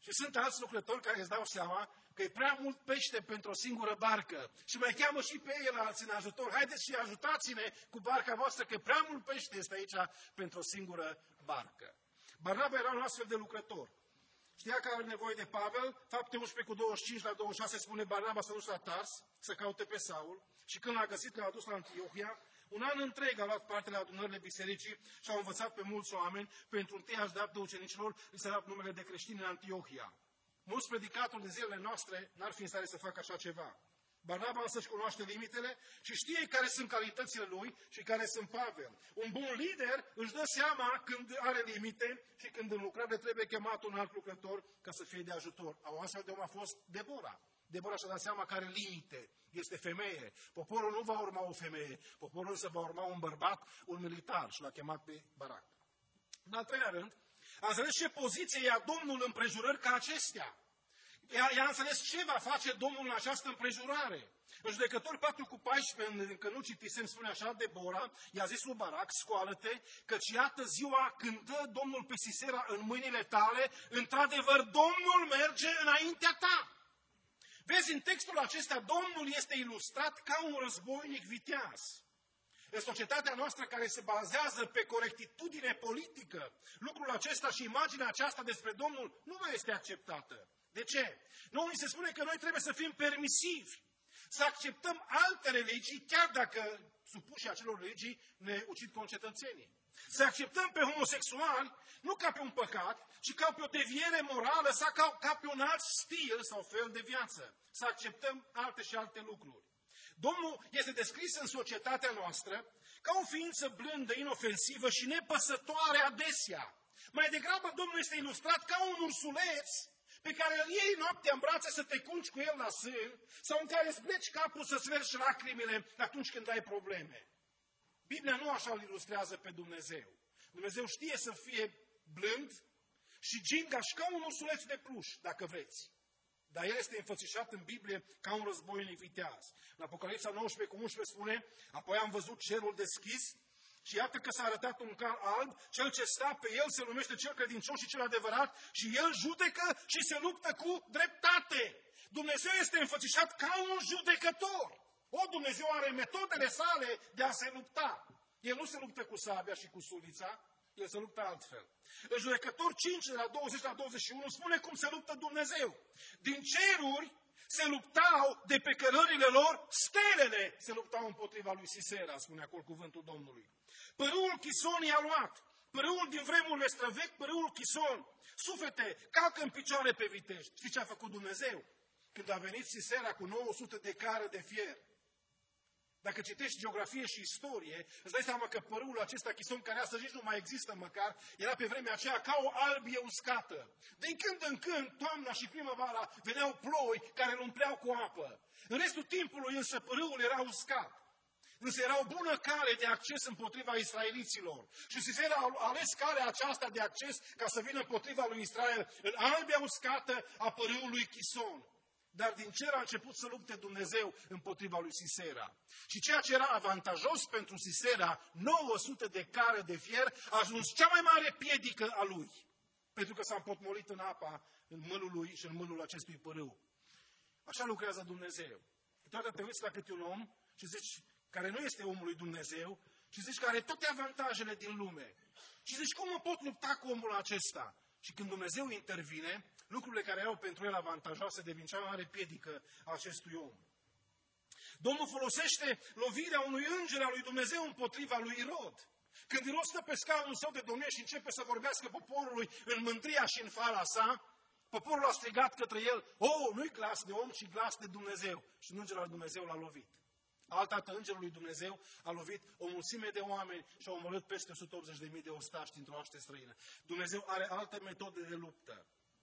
Și sunt alți lucrători care îți dau seama că e prea mult pește pentru o singură barcă. Și mai cheamă și pe ei alții în ajutor. Haideți și ajutați-ne cu barca voastră, că prea mult pește este aici pentru o singură barcă. Barnaba era un astfel de lucrător. Știa că are nevoie de Pavel. Fapte 11:25 la 26 spune: Barnaba s-a dus la Tars să caute pe Saul și când l-a găsit, l-a adus la Antiohia. Un an întreg a luat parte la adunările bisericii și au învățat pe mulți oameni. Pentru întâia își dată ucenicilor, li s-a dat numele de creștini în Antiohia. Mulți predicatori de zilele noastre n-ar fi în stare să facă așa ceva. Barnaba însă își cunoaște limitele și știe care sunt calitățile lui și care sunt Pavel. Un bun lider își dă seama când are limite și când în lucrare trebuie chemat un alt lucrător ca să fie de ajutor. O astfel de om a fost Debora. Debora și-a dat seama că are limite. Este femeie. Poporul nu va urma o femeie. Poporul însă va urma un bărbat, un militar. Și l-a chemat pe Barac. În al treilea rând, a înțeles ce poziție ia Domnul în împrejurări ca acestea. Ea a înțeles ce va face Domnul în această împrejurare. În Judecători 4:14, încă nu citisem, spune așa: Debora i-a zis lui Barac: scoală-te, căci iată ziua când dă Domnul pe Sisera în mâinile tale, într-adevăr Domnul merge înaintea ta. Vezi, în textul acesta Domnul este ilustrat ca un războinic viteaz. În societatea noastră care se bazează pe corectitudine politică, lucrul acesta și imaginea aceasta despre Domnul nu mai este acceptată. De ce? Noi se spune că noi trebuie să fim permisivi, să acceptăm alte religii, chiar dacă supușii acelor religii ne ucid concetățenii. Să acceptăm pe homosexuali nu ca pe un păcat, ci ca pe o deviere morală sau ca pe un alt stil sau fel de viață. Să acceptăm alte și alte lucruri. Domnul este descris în societatea noastră ca o ființă blândă, inofensivă și nepăsătoare adesea. Mai degrabă Domnul este ilustrat ca un ursuleț pe care îl iei noaptea în brațe să te culci cu el la sân sau în care îți pleci capul să-ți vergi lacrimile atunci când ai probleme. Biblia nu așa îl ilustrează pe Dumnezeu. Dumnezeu știe să fie blând și gingaș ca un ursuleț de pluș, dacă vreți. Dar el este înfățișat în Biblie ca un războinic viteaz. În Apocalipsa 19:11 spune: apoi am văzut cerul deschis și iată că s-a arătat un cal alb, cel ce sta pe el se numește cel credincios și cel adevărat și el judecă și se luptă cu dreptate. Dumnezeu este înfățișat ca un judecător. Dumnezeu are metodele sale de a se lupta. El nu se luptă cu sabia și cu sulița, el se luptă altfel. În Judecători 5, de la 20 la 21, spune cum se luptă Dumnezeu. Din ceruri se luptau de pe cărările lor, stelele se luptau împotriva lui Sisera, spune acolo cuvântul Domnului. Pârâul Chison i-a luat, pârâul din vremurile străvechi, pârâul Chison. Sufete, calcă în picioare pe vitești. Știi ce a făcut Dumnezeu? Când a venit Sisera cu 900 de cară de fier. Dacă citești geografie și istorie, îți dai seama că părâul acesta Chison, care astăzi nici nu mai există măcar, era pe vremea aceea ca o albie uscată. Din când în când, toamna și primăvara, veneau ploi care îl umpleau cu apă. În restul timpului însă părâul era uscat. Însă era o bună cale de acces împotriva israeliților. Și Sisera a ales calea aceasta de acces ca să vină împotriva lui Israel în albia uscată a părâului Chison. Dar din cer a început să lupte Dumnezeu împotriva lui Sisera. Și ceea ce era avantajos pentru Sisera, 900 de cară de fier, a ajuns cea mai mare piedică a lui. Pentru că s-a împotmolit în apa, în mânul lui și în mânul acestui părâu. Așa lucrează Dumnezeu. Toată te uiți la câte un om și zici, care nu este omul lui Dumnezeu, și zici că are toate avantajele din lume. Și zici, cum mă pot lupta cu omul acesta? Și când Dumnezeu intervine, lucrurile care erau pentru el avantajoase devin cea mai mare piedică a acestui om. Domnul folosește lovirea unui înger al lui Dumnezeu împotriva lui Irod. Când Irod stă pe scaunul său de domnie și începe să vorbească poporului în mândria și în fala sa, poporul a strigat către el: nu-i glas de om, ci glas de Dumnezeu. Și îngerul al Dumnezeu l-a lovit. Altădată îngerul lui Dumnezeu a lovit o mulțime de oameni și a omorât peste 180.000 de ostași dintr-o oaște străină. Dumnezeu are alte metode de luptă.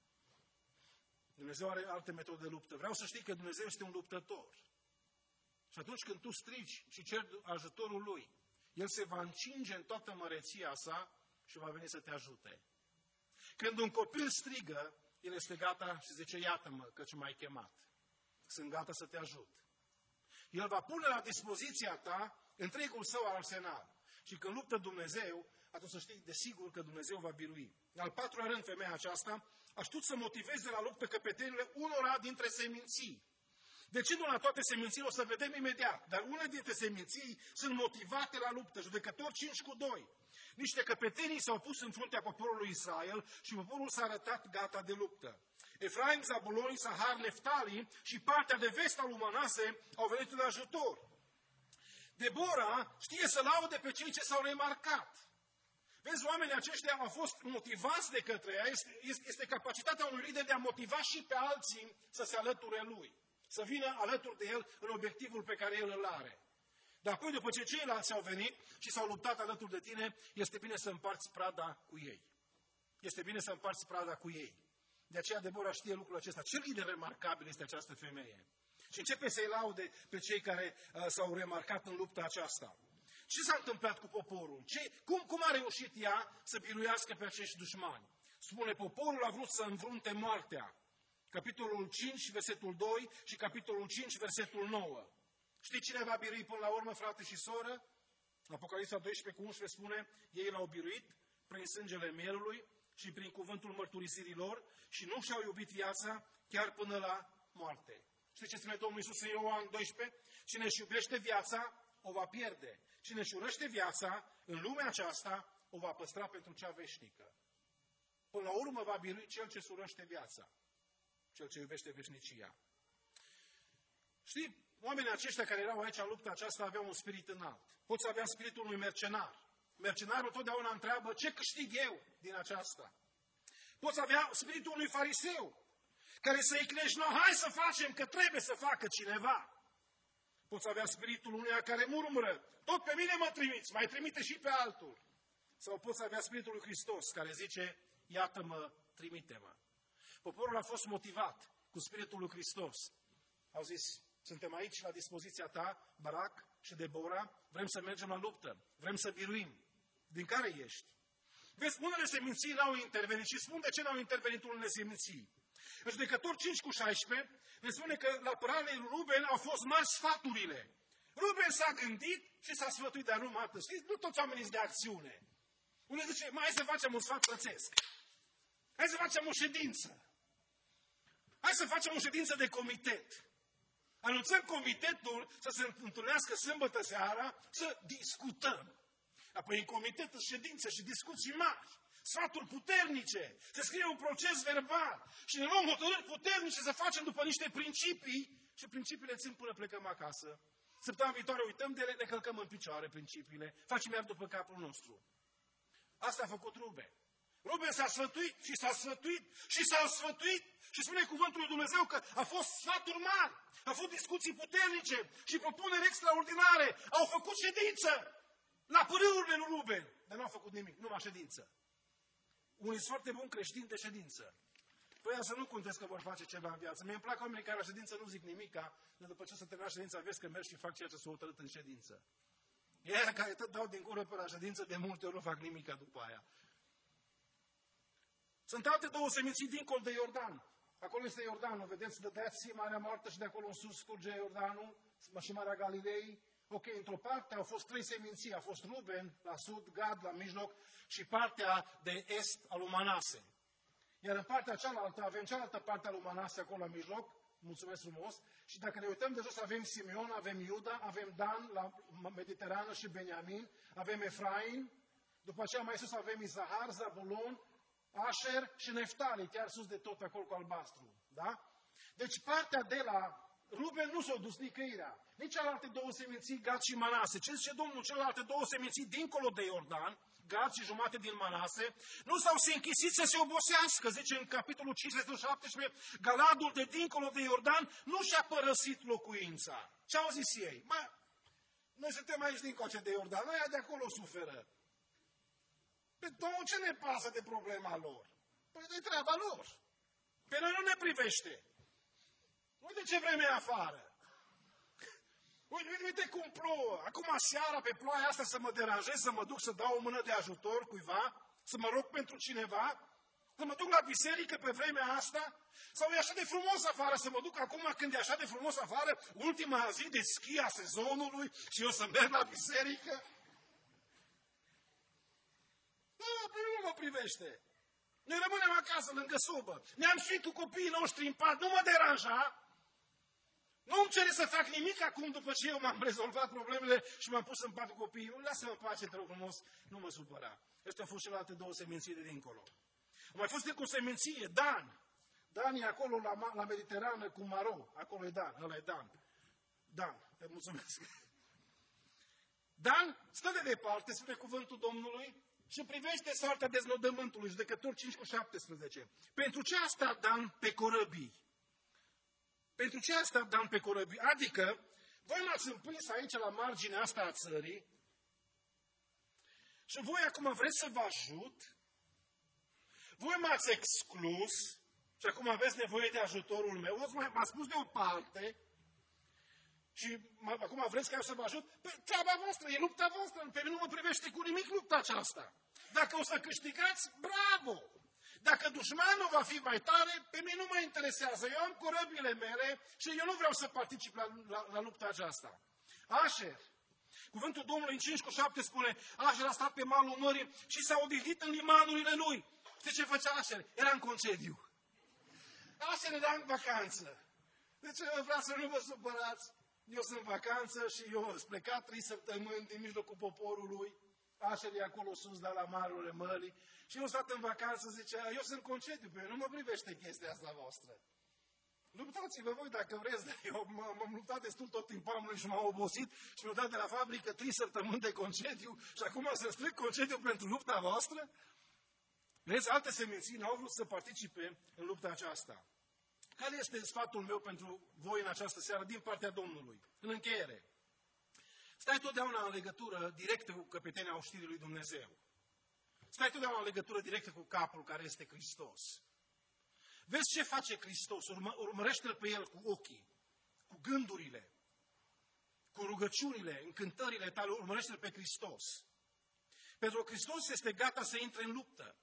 Dumnezeu are alte metode de luptă. Vreau să știi că Dumnezeu este un luptător. Și atunci când tu strigi și ceri ajutorul Lui, El se va încinge în toată măreția sa și va veni să te ajute. Când un copil strigă, el este gata și zice: iată-mă, căci m-ai chemat. Sunt gata să te ajut. El va pune la dispoziția ta întregul său arsenal. Și când luptă Dumnezeu, atunci să știi desigur că Dumnezeu va birui. În al patrulea rând, femeia aceasta a știut să motiveze la luptă căpetenile unora dintre seminții. De ce nu la toate semințiile? O să vedem imediat. Dar unele dintre seminții sunt motivate la luptă. Judecători 5:2. Niște căpetenii s-au pus în fruntea poporului Israel și poporul s-a arătat gata de luptă. Efraim, Zabulon, Isahar, Neftali și partea de vest al lui Manase au venit în ajutor. Debora știe să laude pe cei ce s-au remarcat. Vezi, oamenii aceștia au fost motivați de către ea. Este capacitatea unui lider de a motiva și pe alții să se alăture lui. Să vină alături de el în obiectivul pe care el îl are. Dar apoi, după ce ceilalți au venit și s-au luptat alături de tine, este bine să împarți prada cu ei. Este bine să împarți prada cu ei. De aceea Debora știe lucrul acesta. Ce lider remarcabil este această femeie? Și începe să-i laude pe cei care s-au remarcat în lupta aceasta. Ce s-a întâmplat cu poporul? Cum a reușit ea să biruiască pe acești dușmani? Spune, poporul a vrut să înfrunte moartea. Capitolul 5, versetul 2 și capitolul 5, versetul 9. Știi cine va birui până la urmă, frate și soră? Apocalipsa 12:11 spune, ei l-au biruit prin sângele mielului și prin cuvântul mărturisirii lor și nu și-au iubit viața chiar până la moarte. Știi ce spune Domnul Iisus în Ioan 12? Cine își iubește viața, o va pierde. Cine își urăște viața, în lumea aceasta, o va păstra pentru cea veșnică. Până la urmă va birui cel ce își urăște viața, cel ce iubește veșnicia. Știi, oamenii aceștia care erau aici în lupta aceasta aveau un spirit înalt. Poți avea spiritul unui mercenar. Mercenarul totdeauna întreabă, ce câștig eu din aceasta? Poți avea spiritul unui fariseu, care să-i cleșnă, hai să facem, că trebuie să facă cineva. Poți avea spiritul unuia care murmură, tot pe mine mă trimiți, mai trimite și pe altul. Sau poți avea spiritul lui Hristos, care zice, iată-mă, trimite-mă. Poporul a fost motivat cu spiritul lui Hristos. Au zis, suntem aici la dispoziția ta, Barac și Debora, vrem să mergem la luptă, vrem să biruim. Din care ești? Vezi, unele seminții n-au intervenit și spun de ce n-au intervenit unele seminții. În Judecători 5:16 ne spune că la apărarea lui Ruben au fost mari sfaturile. Ruben s-a gândit și s-a sfătuit, dar nu atât. Știți, nu toți oamenii de acțiune. Unul zice, mai hai să facem un sfat frățesc. Hai să facem o ședință. Hai să facem o ședință de comitet. Anunțăm comitetul să se întâlnească sâmbătă seara, să discutăm. Apoi în comitet ședințe și discuții mari, sfaturi puternice, se scrie un proces verbal și ne luăm hotărâri puternice să facem după niște principii și principiile țin până plecăm acasă. Săptămâna viitoare uităm de ele, ne călcăm în picioare principiile, facem iar după capul nostru. Asta a făcut Ruben. Ruben s-a sfătuit și s-a sfătuit și s-a sfătuit și spune cuvântul lui Dumnezeu că a fost sfaturi mari, au fost discuții puternice și propuneri extraordinare, au făcut ședință la părâurile lui Ruben, dar nu au făcut nimic, numai ședință. Unii sunt foarte buni creștini de ședință. Păi să nu contez că vor face ceva în viață. Mie îmi plac oamenii care la ședință nu zic nimica, dar după ce se termină ședința, vezi că merg și fac ceea ce s-a hotărât în ședință. Ei care tot dau din gură pe la ședință, de multe ori nu fac nimica după aia. Sunt alte două seminții dincolo de Iordan. Acolo este Iordanul, vedeți, dădeați Marea Moartă și de acolo în sus scurge Iordanul și Marea Galilei. Ok, într-o parte au fost trei seminții. A fost Ruben, la sud, Gad, la mijloc și partea de est al lui Manase. Iar în partea cealaltă avem cealaltă parte a lui Manase acolo la mijloc. Mulțumesc frumos. Și dacă ne uităm de jos avem Simeon, avem Iuda, avem Dan la Mediterană și Beniamin, avem Efraim, după aceea mai sus avem Isahar, Zabulon, Asher și Neftali, chiar sus de tot acolo cu albastru. Da? Deci partea de la Ruben nu s-a dus nicăirea. Nici celelalte două seminții, Gad și Manase. Ce zice Domnul? Celelalte două seminții dincolo de Iordan, Gad și jumate din Manase, nu s-au închisit să se obosească. Zice în capitolul 5:17, Galadul de dincolo de Iordan nu și-a părăsit locuința. Ce au zis ei? Noi suntem aici dincolo de Iordan, noi de acolo suferă. Pe Domnul ce ne pasă de problema lor? Păi de treaba lor. Pe noi nu ne privește. Uite ce vreme e afară. Uite cum plouă. Acum seara pe ploaia asta să mă deranjez, să mă duc să dau o mână de ajutor cuiva, să mă rog pentru cineva, să mă duc la biserică pe vremea asta, sau e așa de frumos afară, să mă duc acum când e așa de frumos afară, ultima zi de schi a sezonului și eu să merg la biserică. Da, pe nu mă privește. Noi rămânem acasă, lângă sobă. Ne-am suit cu copiii noștri în pat, nu mă deranja. Nu îmi cere să fac nimic acum după ce eu m-am rezolvat problemele și m-am pus în pat cu copiii. Lasă-mă în pace, te rog frumos, nu mă supăra. Ăștia au fost celelalte două seminții de dincolo. Au mai fost cu o seminție, Dan. Dan e acolo la Mediterană cu Maro. Acolo e Dan, ăla e Dan. Dan, te mulțumesc. Dan stă de departe, spune cuvântul Domnului, și privește soarta deznodământului, Judecători 5:17. Pentru ce a stat Dan pe corăbii? Pentru ce a stat Dan pe corăbii? Adică, voi m-ați împins aici la marginea asta a țării și voi acum vreți să vă ajut, voi m-ați exclus și acum aveți nevoie de ajutorul meu, m-ați pus deoparte și acum vreți ca eu să vă ajut? Păi treaba voastră, e lupta voastră, pe mine nu mă privește cu nimic lupta aceasta. Dacă o să câștigați, bravo! Dacă dușmanul va fi mai tare, pe mine nu mă interesează. Eu am corăbile mele și eu nu vreau să particip la lupta aceasta. Așer. Cuvântul Domnului în 5:7 spune, Așer a stat pe malul mării și s-a odihnit în limanurile lui. Știți ce făcea Așer? Era în concediu. Așer era în vacanță. Deci vreau să nu vă supărați. Eu sunt în vacanță și eu am plecat 3 săptămâni din mijlocul poporului. Așer e acolo sus, dar la marurile mării. Și eu stat în vacanță, zicea, eu sunt concediu, pe nu mă privește chestia asta voastră. Luptați-vă voi dacă vreți, dar eu m-am luptat destul tot timpul anului și m-am obosit și mi-au dat de la fabrică 3 săptămâni de concediu și acum să stric concediu pentru lupta voastră? Vezi, alte seminții n-au vrut să participe în lupta aceasta. Care este sfatul meu pentru voi în această seară din partea Domnului? În încheiere. Stai totdeauna în legătură directă cu căpetenia oștirii lui Dumnezeu. Stai totdeauna în legătură directă cu capul care este Hristos. Vezi ce face Hristos, urmărește-L pe El cu ochii, cu gândurile, cu rugăciunile, în cântările tale, urmărește-L pe Hristos. Pentru că Hristos este gata să intre în luptă.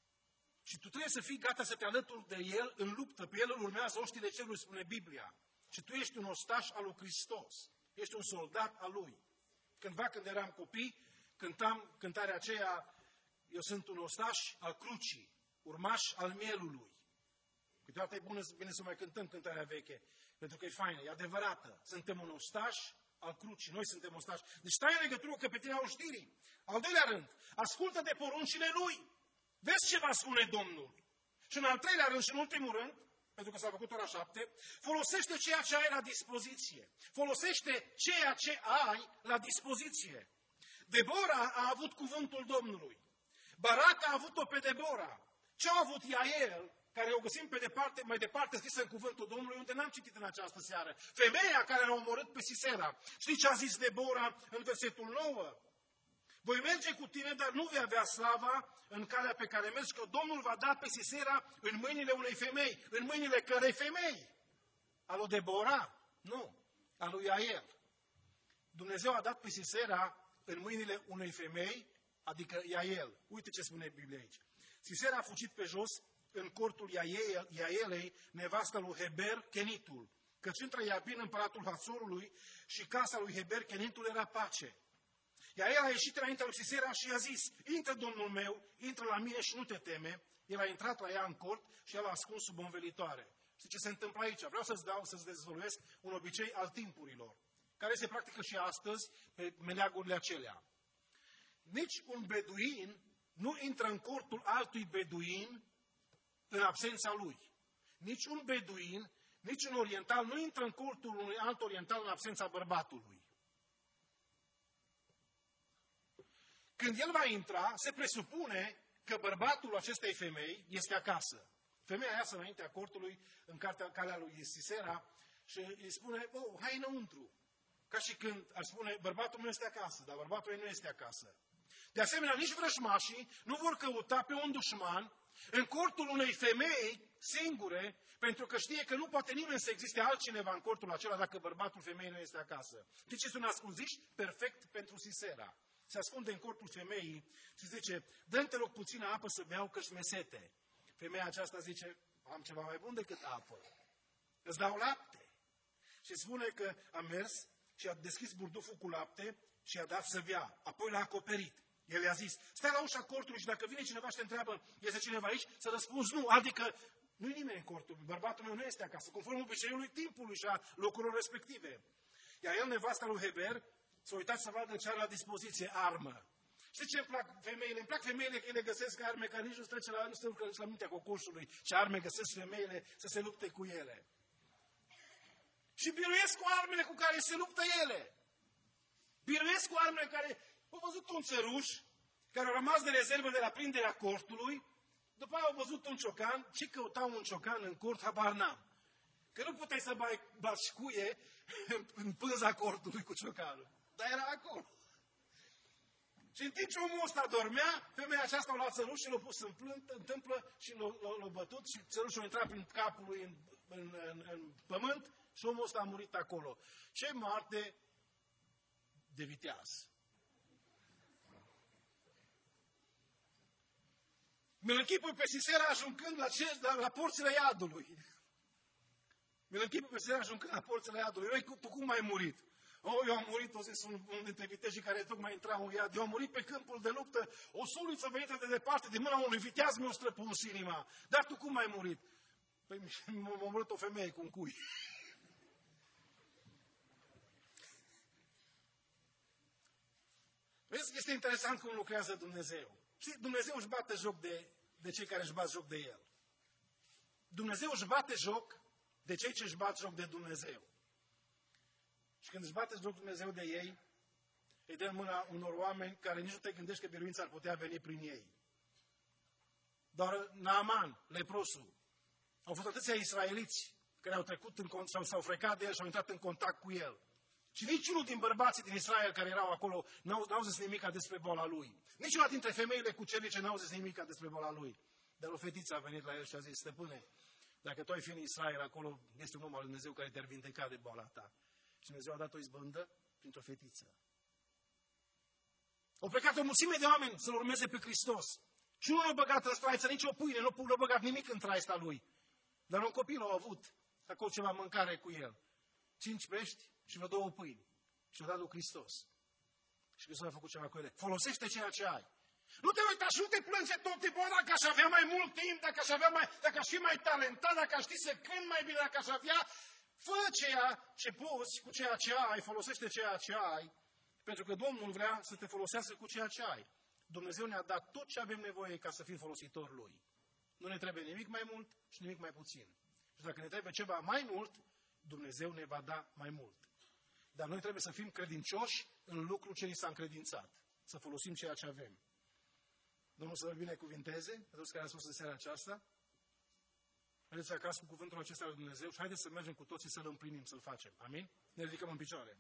Și tu trebuie să fii gata să te alături de El în luptă. Pe El îl urmează oștile cerului, spune Biblia. Și tu ești un ostaș al lui Hristos. Ești un soldat al Lui. Cândva când eram copii, cântam cântarea aceea, eu sunt un ostaș al crucii, urmaș al mielului. Câteodată e bine să mai cântăm cântarea veche, pentru că e faină, e adevărată. Suntem un ostaș al crucii, noi suntem ostași. Deci stai în legătură cu căpetenia oștirii. Al doilea rând, ascultă de poruncile Lui. Vezi ce va spune Domnul. Și în al treilea rând și în ultimul rând, pentru că s-a făcut ora 7, folosește ceea ce ai la dispoziție. Folosește ceea ce ai la dispoziție. Debora a avut cuvântul Domnului. Barak a avut-o pe Debora. Ce a avut Iael, care o găsim mai departe scrisă în cuvântul Domnului, unde n-am citit în această seară. Femeia care a omorât pe Sisera. Știi ce a zis Debora în versetul 9? Voi merge cu tine, dar nu vei avea slava în calea pe care mergi, că Domnul va da pe Sisera în mâinile unei femei. În mâinile cărei femei? A lui Debora? Nu. A lui Iael. Dumnezeu a dat pe Sisera în mâinile unei femei, adică Iael. Uite ce spune Biblia aici. Sisera a fugit pe jos în cortul Iaelei, nevasta lui Heber Chenitul, căci între Iabin, împăratul Hațorului, și casa lui Heber Chenitul era pace. Iael a ieșit înaintea lui Sisera și i-a zis, intră, domnul meu, intră la mine și nu te teme. El a intrat la ea în cort și el a ascuns sub o învelitoare. Știi ce se întâmplă aici? Vreau să-ți dezvăluiesc un obicei al timpurilor, care se practică și astăzi pe meleagurile acelea. Nici un beduin nu intră în cortul altui beduin în absența lui. Nici un beduin, nici un oriental nu intră în cortul unui alt oriental în absența bărbatului. Când el va intra, se presupune că bărbatul acestei femei este acasă. Femeia iasă înaintea cortului în calea lui Sisera și îi spune, hai înăuntru. Ca și când ar spune, bărbatul meu este acasă, dar bărbatul ei nu este acasă. De asemenea, nici vrăjmașii nu vor căuta pe un dușman în cortul unei femei singure, pentru că știe că nu poate nimeni să existe altcineva în cortul acela dacă bărbatul femeii nu este acasă. De ce sunt ascunziși? Perfect pentru Sisera. Se ascunde în cortul femeii și zice, dă-mi te rog puțină apă să beau că-și mi-e sete. Femeia aceasta zice, am ceva mai bun decât apă. Îți dau lapte. Și spune că a mers și a deschis burduful cu lapte și a dat să bea. Apoi l-a acoperit. El i-a zis, stai la ușa cortului și dacă vine cineva și te întreabă, este cineva aici? Să răspunzi nu, adică nu-i nimeni în cortul, bărbatul meu nu este acasă, conform obiceiului timpului și a locurilor respective. Iar el, nevasta lui Heber, s-a uitat să vadă ce are la dispoziție, armă. Știi ce îmi plac femeile? Îmi plac femeile că ele găsesc arme care nici nu trece la mintea cocoșului. Ce arme găsesc femeile să se lupte cu ele. Și biruiesc cu armele cu care se luptă ele. Biruiesc cu armele care... Au văzut un țăruș care a rămas de rezervă de la prinderea cortului, după aia au văzut un ciocan. Ce căutau un ciocan în cort? Habar n-am. Că nu puteai să bașcuie în pânza cortului cu ciocanul. Dar era acolo. Și în timp ce omul ăsta dormea, femeia aceasta a luat țăruș și l-a pus în tâmplă și l-a bătut și țărușul a intrat prin capul lui în pământ și omul ăsta a murit acolo. Ce moarte de viteaz! Mi-l închipui pe Sisera ajungând la porțile iadului. Mi-l închipui pe Sisera ajungând la porțile iadului. Tu cum ai murit? Eu am murit, o zis unul dintre vitejii care tocmai intra în iad. Eu am murit pe câmpul de luptă, o suliță venită de departe, de mâna unui viteaz mi-o străpuns inima. Dar tu cum ai murit? Păi m-a omorât o femeie cu un cui. Vezi, este interesant cum lucrează Dumnezeu. Și Dumnezeu își bate joc de cei care își bat joc de El. Dumnezeu își bate joc de cei ce își bat joc de Dumnezeu. Și când își bate joc Dumnezeu de ei, îi dă în mâna unor oameni care nici nu te gândești că biruința ar putea veni prin ei. Doar Naaman, leprosul, au fost atâția israeliți care au trecut s-au frecat de el și au intrat în contact cu el. Și niciunul din bărbații din Israel care erau acolo n-au zis nimica despre boala lui. Niciuna dintre femeile cucerice n-au zis nimica despre boala lui. Dar o fetiță a venit la el și a zis, stăpâne, dacă tu ai fi în Israel, acolo este un om al lui Dumnezeu care te-ar vindeca de boala ta. Și Dumnezeu a dat o izbândă printr-o fetiță. Au plecat o mulțime de oameni să-L urmeze pe Hristos. Și nu l-au băgat în straiță nici o pâine, nu l-au băgat nimic în traista lui. Dar un copil a avut acolo ceva mâncare cu el. 5 pești și vreo 2 pâini. Și le-a dat lui Hristos. Și Hristos a făcut ceva cu ele. Folosește ceea ce ai. Nu te uita și nu te plânge tot timpul, dacă aș avea mai mult timp, dacă aș fi mai talentat, dacă aș ști să cânt mai bine, dacă aș avea... Fă ceea ce poți cu ceea ce ai, folosește ceea ce ai, pentru că Domnul vrea să te folosească cu ceea ce ai. Dumnezeu ne-a dat tot ce avem nevoie ca să fim folositori Lui. Nu ne trebuie nimic mai mult și nimic mai puțin. Și dacă ne trebuie ceva mai mult, Dumnezeu ne va da mai mult. Dar noi trebuie să fim credincioși în lucrul ce ni s-a încredințat. Să folosim ceea ce avem. Domnul să vă binecuvinteze, pe toți care ați spus în seara aceasta. Mergeți acasă cu cuvântul acesta lui Dumnezeu și haideți să mergem cu toții să-L împlinim, să-L facem. Amin? Ne ridicăm în picioare.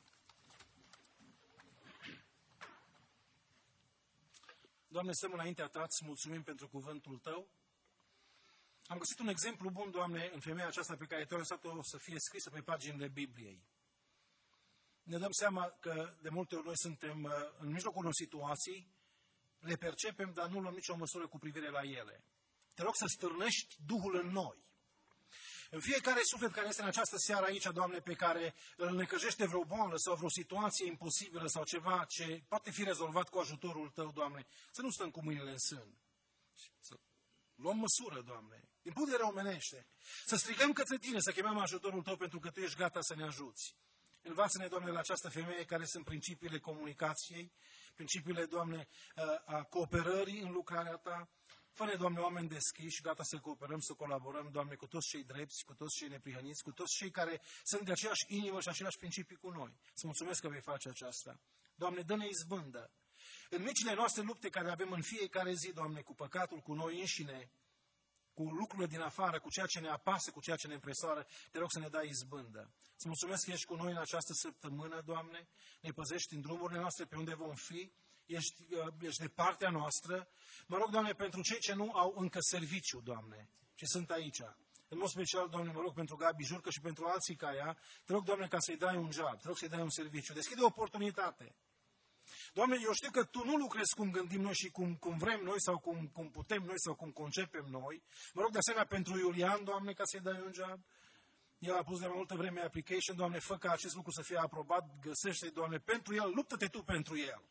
Doamne, stăm înaintea Ta, îți mulțumim pentru cuvântul Tău. Am găsit un exemplu bun, Doamne, în femeia aceasta pe care Tu ai lăsat-o să fie scrisă pe paginile Bibliei. Ne dăm seama că de multe ori noi suntem în mijlocul unor situații, le percepem, dar nu luăm nicio măsură cu privire la ele. Te rog să stârnești Duhul în noi. În fiecare suflet care este în această seară aici, Doamne, pe care îl necăjește vreo boală sau vreo situație imposibilă sau ceva ce poate fi rezolvat cu ajutorul Tău, Doamne, să nu stăm cu mâinile în sân. Să luăm măsură, Doamne, din putere omenește. Să strigăm către Tine, să chemăm ajutorul Tău pentru că Tu ești gata să ne ajuți. Învață-ne, Doamne, la această femeie care sunt principiile comunicației, principiile, Doamne, a cooperării în lucrarea Ta. Fă-ne, Doamne, oameni deschiși, gata să cooperăm, să colaborăm, Doamne, cu toți cei drepți, cu toți cei neprihăniți, cu toți cei care sunt de aceeași inimă și aceleași principii cu noi. Să mulțumesc că vei face aceasta. Doamne, dă-ne izbândă. În micile noastre lupte care avem în fiecare zi, Doamne, cu păcatul, cu noi înșine, cu lucrurile din afară, cu ceea ce ne apasă, cu ceea ce ne împresoară, te rog să ne dai izbândă. Să mulțumesc că ești cu noi în această săptămână, Doamne, ne păzești în drumurile noastre pe unde vom fi, ești de partea noastră. Mă rog, Doamne, pentru cei ce nu au încă serviciu, Doamne, ce sunt aici. În mod special, Doamne, mă rog pentru Gabi Jurcă și pentru alții ca ea, te rog, Doamne, ca să-i dai un job, te rog să-i dai un serviciu. Deschide o oportunitate. Doamne, eu știu că Tu nu lucrezi cum gândim noi și cum vrem noi sau cum putem noi sau cum concepem noi. Mă rog de asemenea pentru Iulian, Doamne, ca să-i dai un job. El a pus de mai multă vreme application, Doamne, fă ca acest lucru să fie aprobat, găsește, Doamne, pentru el, luptă-te Tu pentru el.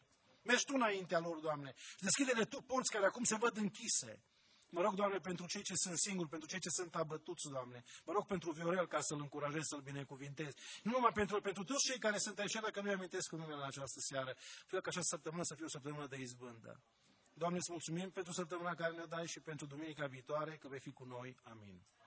Mergi Tu înaintea lor, Doamne. Deschide-le Tu porți care acum se văd închise. Mă rog, Doamne, pentru cei ce sunt singuri, pentru cei ce sunt abătuți, Doamne. Mă rog pentru Viorel ca să-l încurajez, să-l binecuvintez. Nu numai pentru toți cei care sunt aici, dacă nu-i amintesc cu numele în această seară. Vreau ca această săptămână să fie o săptămână de izbândă. Doamne, îți mulțumim pentru săptămâna care ne-o dai și pentru duminica viitoare, că vei fi cu noi. Amin.